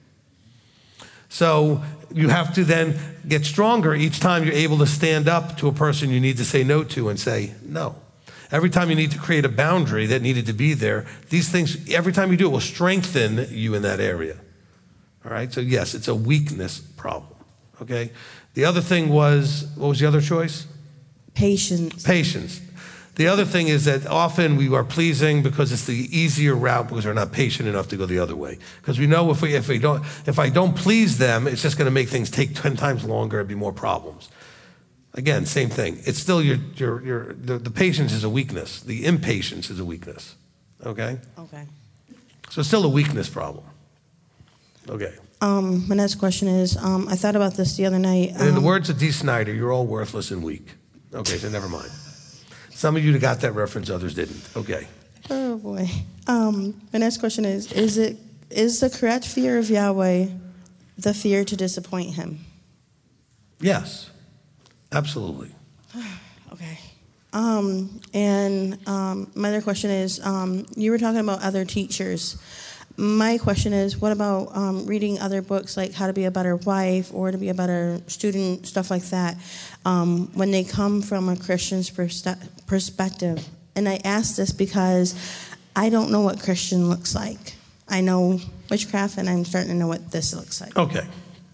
So you have to then get stronger each time you're able to stand up to a person you need to say no to and say no. Every time you need to create a boundary that needed to be there, these things, every time you do it, will strengthen you in that area. All right? So yes, it's a weakness problem. Okay? The other thing was, what was the other choice? Patience. Patience. The other thing is that often we are pleasing because it's the easier route because we're not patient enough to go the other way. Because we know if we if we don't if I don't please them, it's just going to make things take ten times longer and be more problems. Again, same thing. It's still your your your the, the patience is a weakness. The impatience is a weakness. Okay? Okay. So it's still a weakness problem. Okay. Um, my next question is, um, I thought about this the other night. Um, And in the words of Dee Snider, you're all worthless and weak. Okay, so never mind. Some of you got that reference, others didn't. Okay. Oh boy. Um, my next question is: Is it is the correct fear of Yahweh the fear to disappoint Him? Yes, absolutely. Okay. Um, and um, my other question is: um, You were talking about other teachers. My question is: What about um, reading other books like How to Be a Better Wife or To Be a Better Student, stuff like that, um, when they come from a Christian's perspe- perspective? And I ask this because I don't know what Christian looks like. I know witchcraft, and I'm starting to know what this looks like. Okay.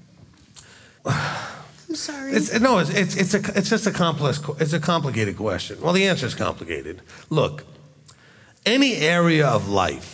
I'm sorry. It's, no, it's it's it's a it's just a complex it's a complicated question. Well, the answer is complicated. Look, any area of life.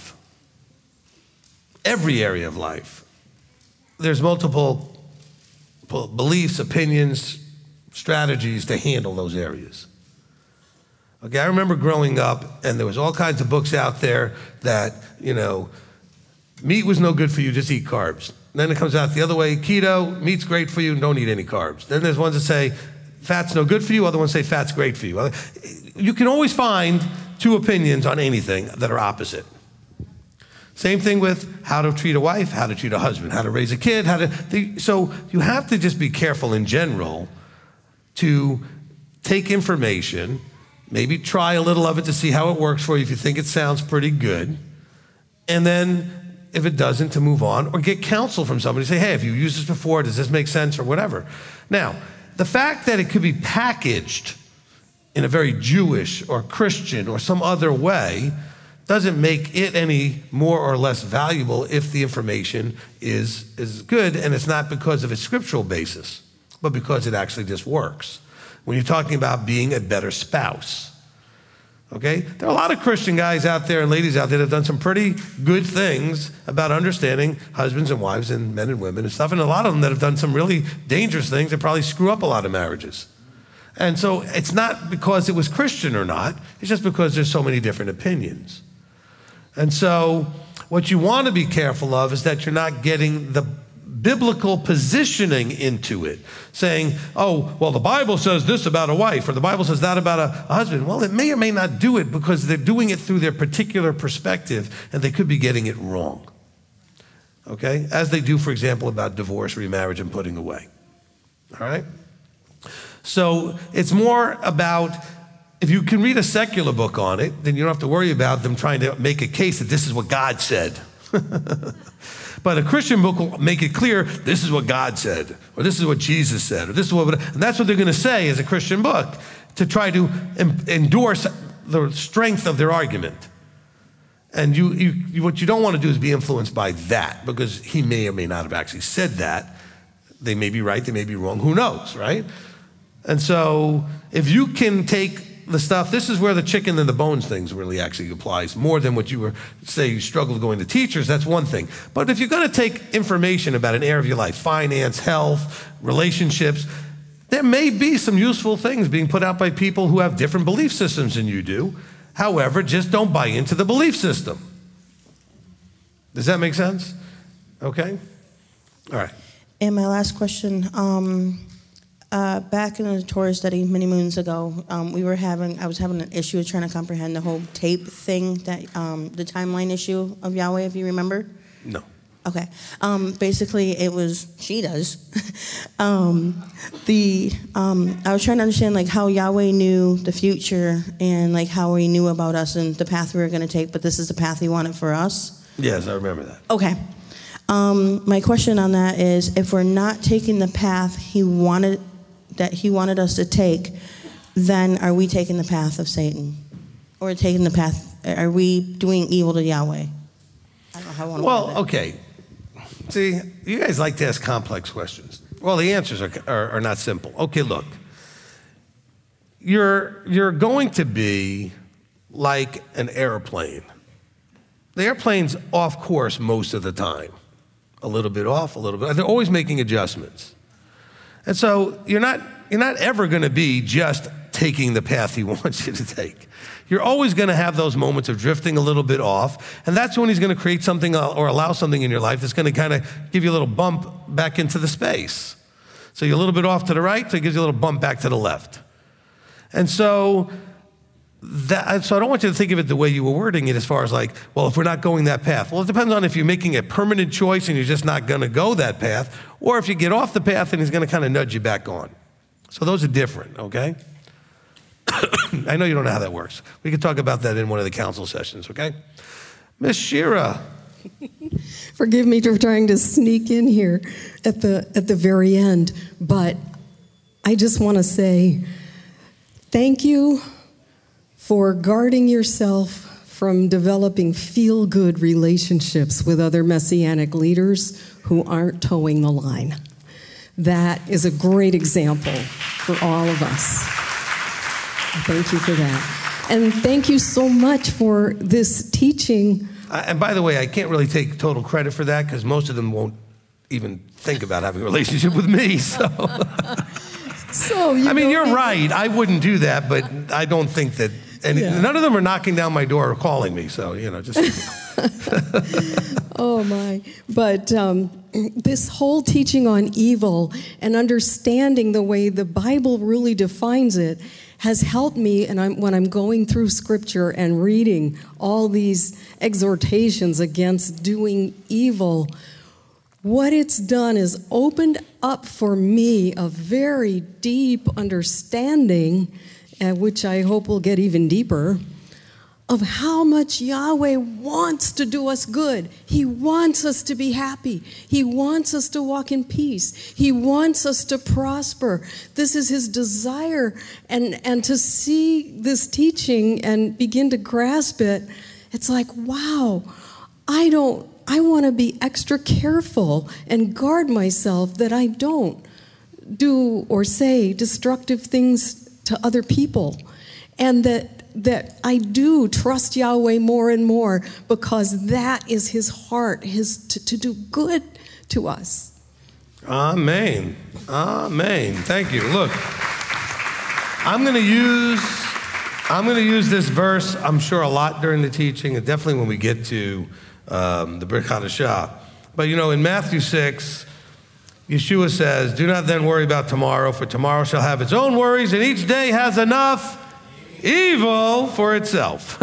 Every area of life, there's multiple beliefs, opinions, strategies to handle those areas. Okay, I remember growing up, and there was all kinds of books out there that, you know, meat was no good for you, just eat carbs. Then it comes out the other way, keto, meat's great for you, don't eat any carbs. Then there's ones that say fat's no good for you, other ones say fat's great for you. You can always find two opinions on anything that are opposite. Same thing with how to treat a wife, how to treat a husband, how to raise a kid, how to. The, so you have to just be careful in general to take information, maybe try a little of it to see how it works for you if you think it sounds pretty good, and then if it doesn't, to move on or get counsel from somebody. Say, hey, have you used this before? Does this make sense or whatever? Now, the fact that it could be packaged in a very Jewish or Christian or some other way doesn't make it any more or less valuable if the information is, is good and it's not because of its scriptural basis. but because it actually just works. When you're talking about being a better spouse. Okay? There are a lot of Christian guys out there and ladies out there that have done some pretty good things about understanding husbands and wives and men and women and stuff, and a lot of them that have done some really dangerous things that probably screw up a lot of marriages. And so it's not because it was Christian or not, it's just because there's so many different opinions. And so what you want to be careful of is that you're not getting the biblical positioning into it, saying, oh, well, the Bible says this about a wife, or the Bible says that about a, a husband. Well, it may or may not do it because they're doing it through their particular perspective, and they could be getting it wrong. Okay? As they do, for example, about divorce, remarriage, and putting away. All right? So it's more about, if you can read a secular book on it, then you don't have to worry about them trying to make a case that this is what God said. But a Christian book will make it clear, this is what God said, or this is what Jesus said, or this is what, and that's what they're going to say as a Christian book, to try to em- endorse the strength of their argument. And you, you, you, what you don't want to do is be influenced by that, because he may or may not have actually said that. They may be right, they may be wrong, who knows, right? And so if you can take the stuff, this is where the chicken and the bones things really actually applies more than what you were, say you struggle going to teachers, that's one thing. But if you're going to take information about an area of your life, finance, health, relationships, there may be some useful things being put out by people who have different belief systems than you do. However, just don't buy into the belief system. Does that make sense? Okay? All right. And my last question, um, Uh, back in the Torah study many moons ago, um, we were having, I was having an issue with trying to comprehend the whole tape thing, that um, the timeline issue of Yahweh, if you remember. No. Okay. Um, basically, it was, she does. um, the um, I was trying to understand like how Yahweh knew the future and like how he knew about us and the path we were going to take, but this is the path he wanted for us. Yes, I remember that. Okay. Um, my question on that is, if we're not taking the path he wanted, that he wanted us to take, then are we taking the path of Satan? Or taking the path, are we doing evil to Yahweh? I don't know how I want to Well, word it. okay. See, you guys like to ask complex questions. Well, the answers are, are, are not simple. Okay, look. You're, you're going to be like an airplane. The airplane's off course most of the time. A little bit off, a little bit. They're always making adjustments. And so you're not, you're not ever going to be just taking the path he wants you to take. You're always going to have those moments of drifting a little bit off, and that's when he's going to create something or allow something in your life that's going to kind of give you a little bump back into the space. So you're a little bit off to the right, so it gives you a little bump back to the left. And so that, so I don't want you to think of it the way you were wording it as far as like, well, if we're not going that path. Well, it depends on if you're making a permanent choice and you're just not going to go that path, or if you get off the path and he's going to kind of nudge you back on. So those are different, okay? I know you don't know how that works. We can talk about that in one of the council sessions, okay? Miss Shira. Forgive me for trying to sneak in here at the at the very end, but I just want to say thank you for guarding yourself from developing feel-good relationships with other Messianic leaders who aren't towing the line. That is a great example for all of us. Thank you for that. And thank you so much for this teaching. Uh, and by the way, I can't really take total credit for that because most of them won't even think about having a relationship with me. So, so you I mean, know, you're right. I wouldn't do that, but I don't think that. And Yeah. none of them are knocking down my door or calling me. So, you know, just. Oh, my. But um, this whole teaching on evil and understanding the way the Bible really defines it has helped me, and I'm, when I'm going through Scripture and reading all these exhortations against doing evil, what it's done is opened up for me a very deep understanding, uh, which I hope will get even deeper, of how much Yahweh wants to do us good. He wants us to be happy. He wants us to walk in peace. He wants us to prosper. This is his desire. And, and to see this teaching and begin to grasp it, it's like, wow, I don't, I want to be extra careful and guard myself that I don't do or say destructive things to other people. And that that I do trust Yahweh more and more because that is his heart, his to, to do good to us. Amen. Amen. Thank you. Look, I'm going to use I'm going to use this verse, I'm sure, a lot during the teaching, and definitely when we get to um, the Brit Hadashah. But, you know, in Matthew six, Yeshua says, "Do not then worry about tomorrow, for tomorrow shall have its own worries, and each day has enough evil for itself."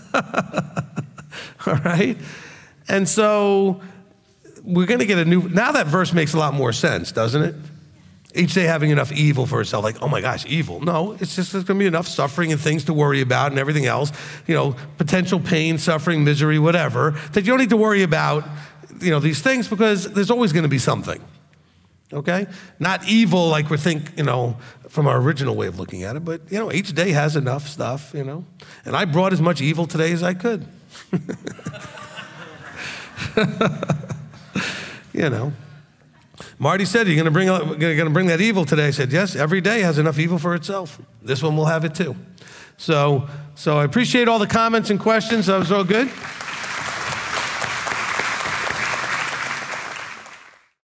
All right? And so we're going to get a new, now that verse makes a lot more sense, doesn't it? Each day having enough evil for itself, like, oh my gosh, evil. No, it's just there's going to be enough suffering and things to worry about and everything else, you know, potential pain, suffering, misery, whatever, that you don't need to worry about, you know, these things because there's always going to be something. Okay? Not evil like we think, you know, from our original way of looking at it, but, you know, each day has enough stuff, you know. And I brought as much evil today as I could. You know. Marty said, "You're going to bring going to bring that evil today." I said, "Yes, every day has enough evil for itself. This one will have it too." So, so I appreciate all the comments and questions. That was all good.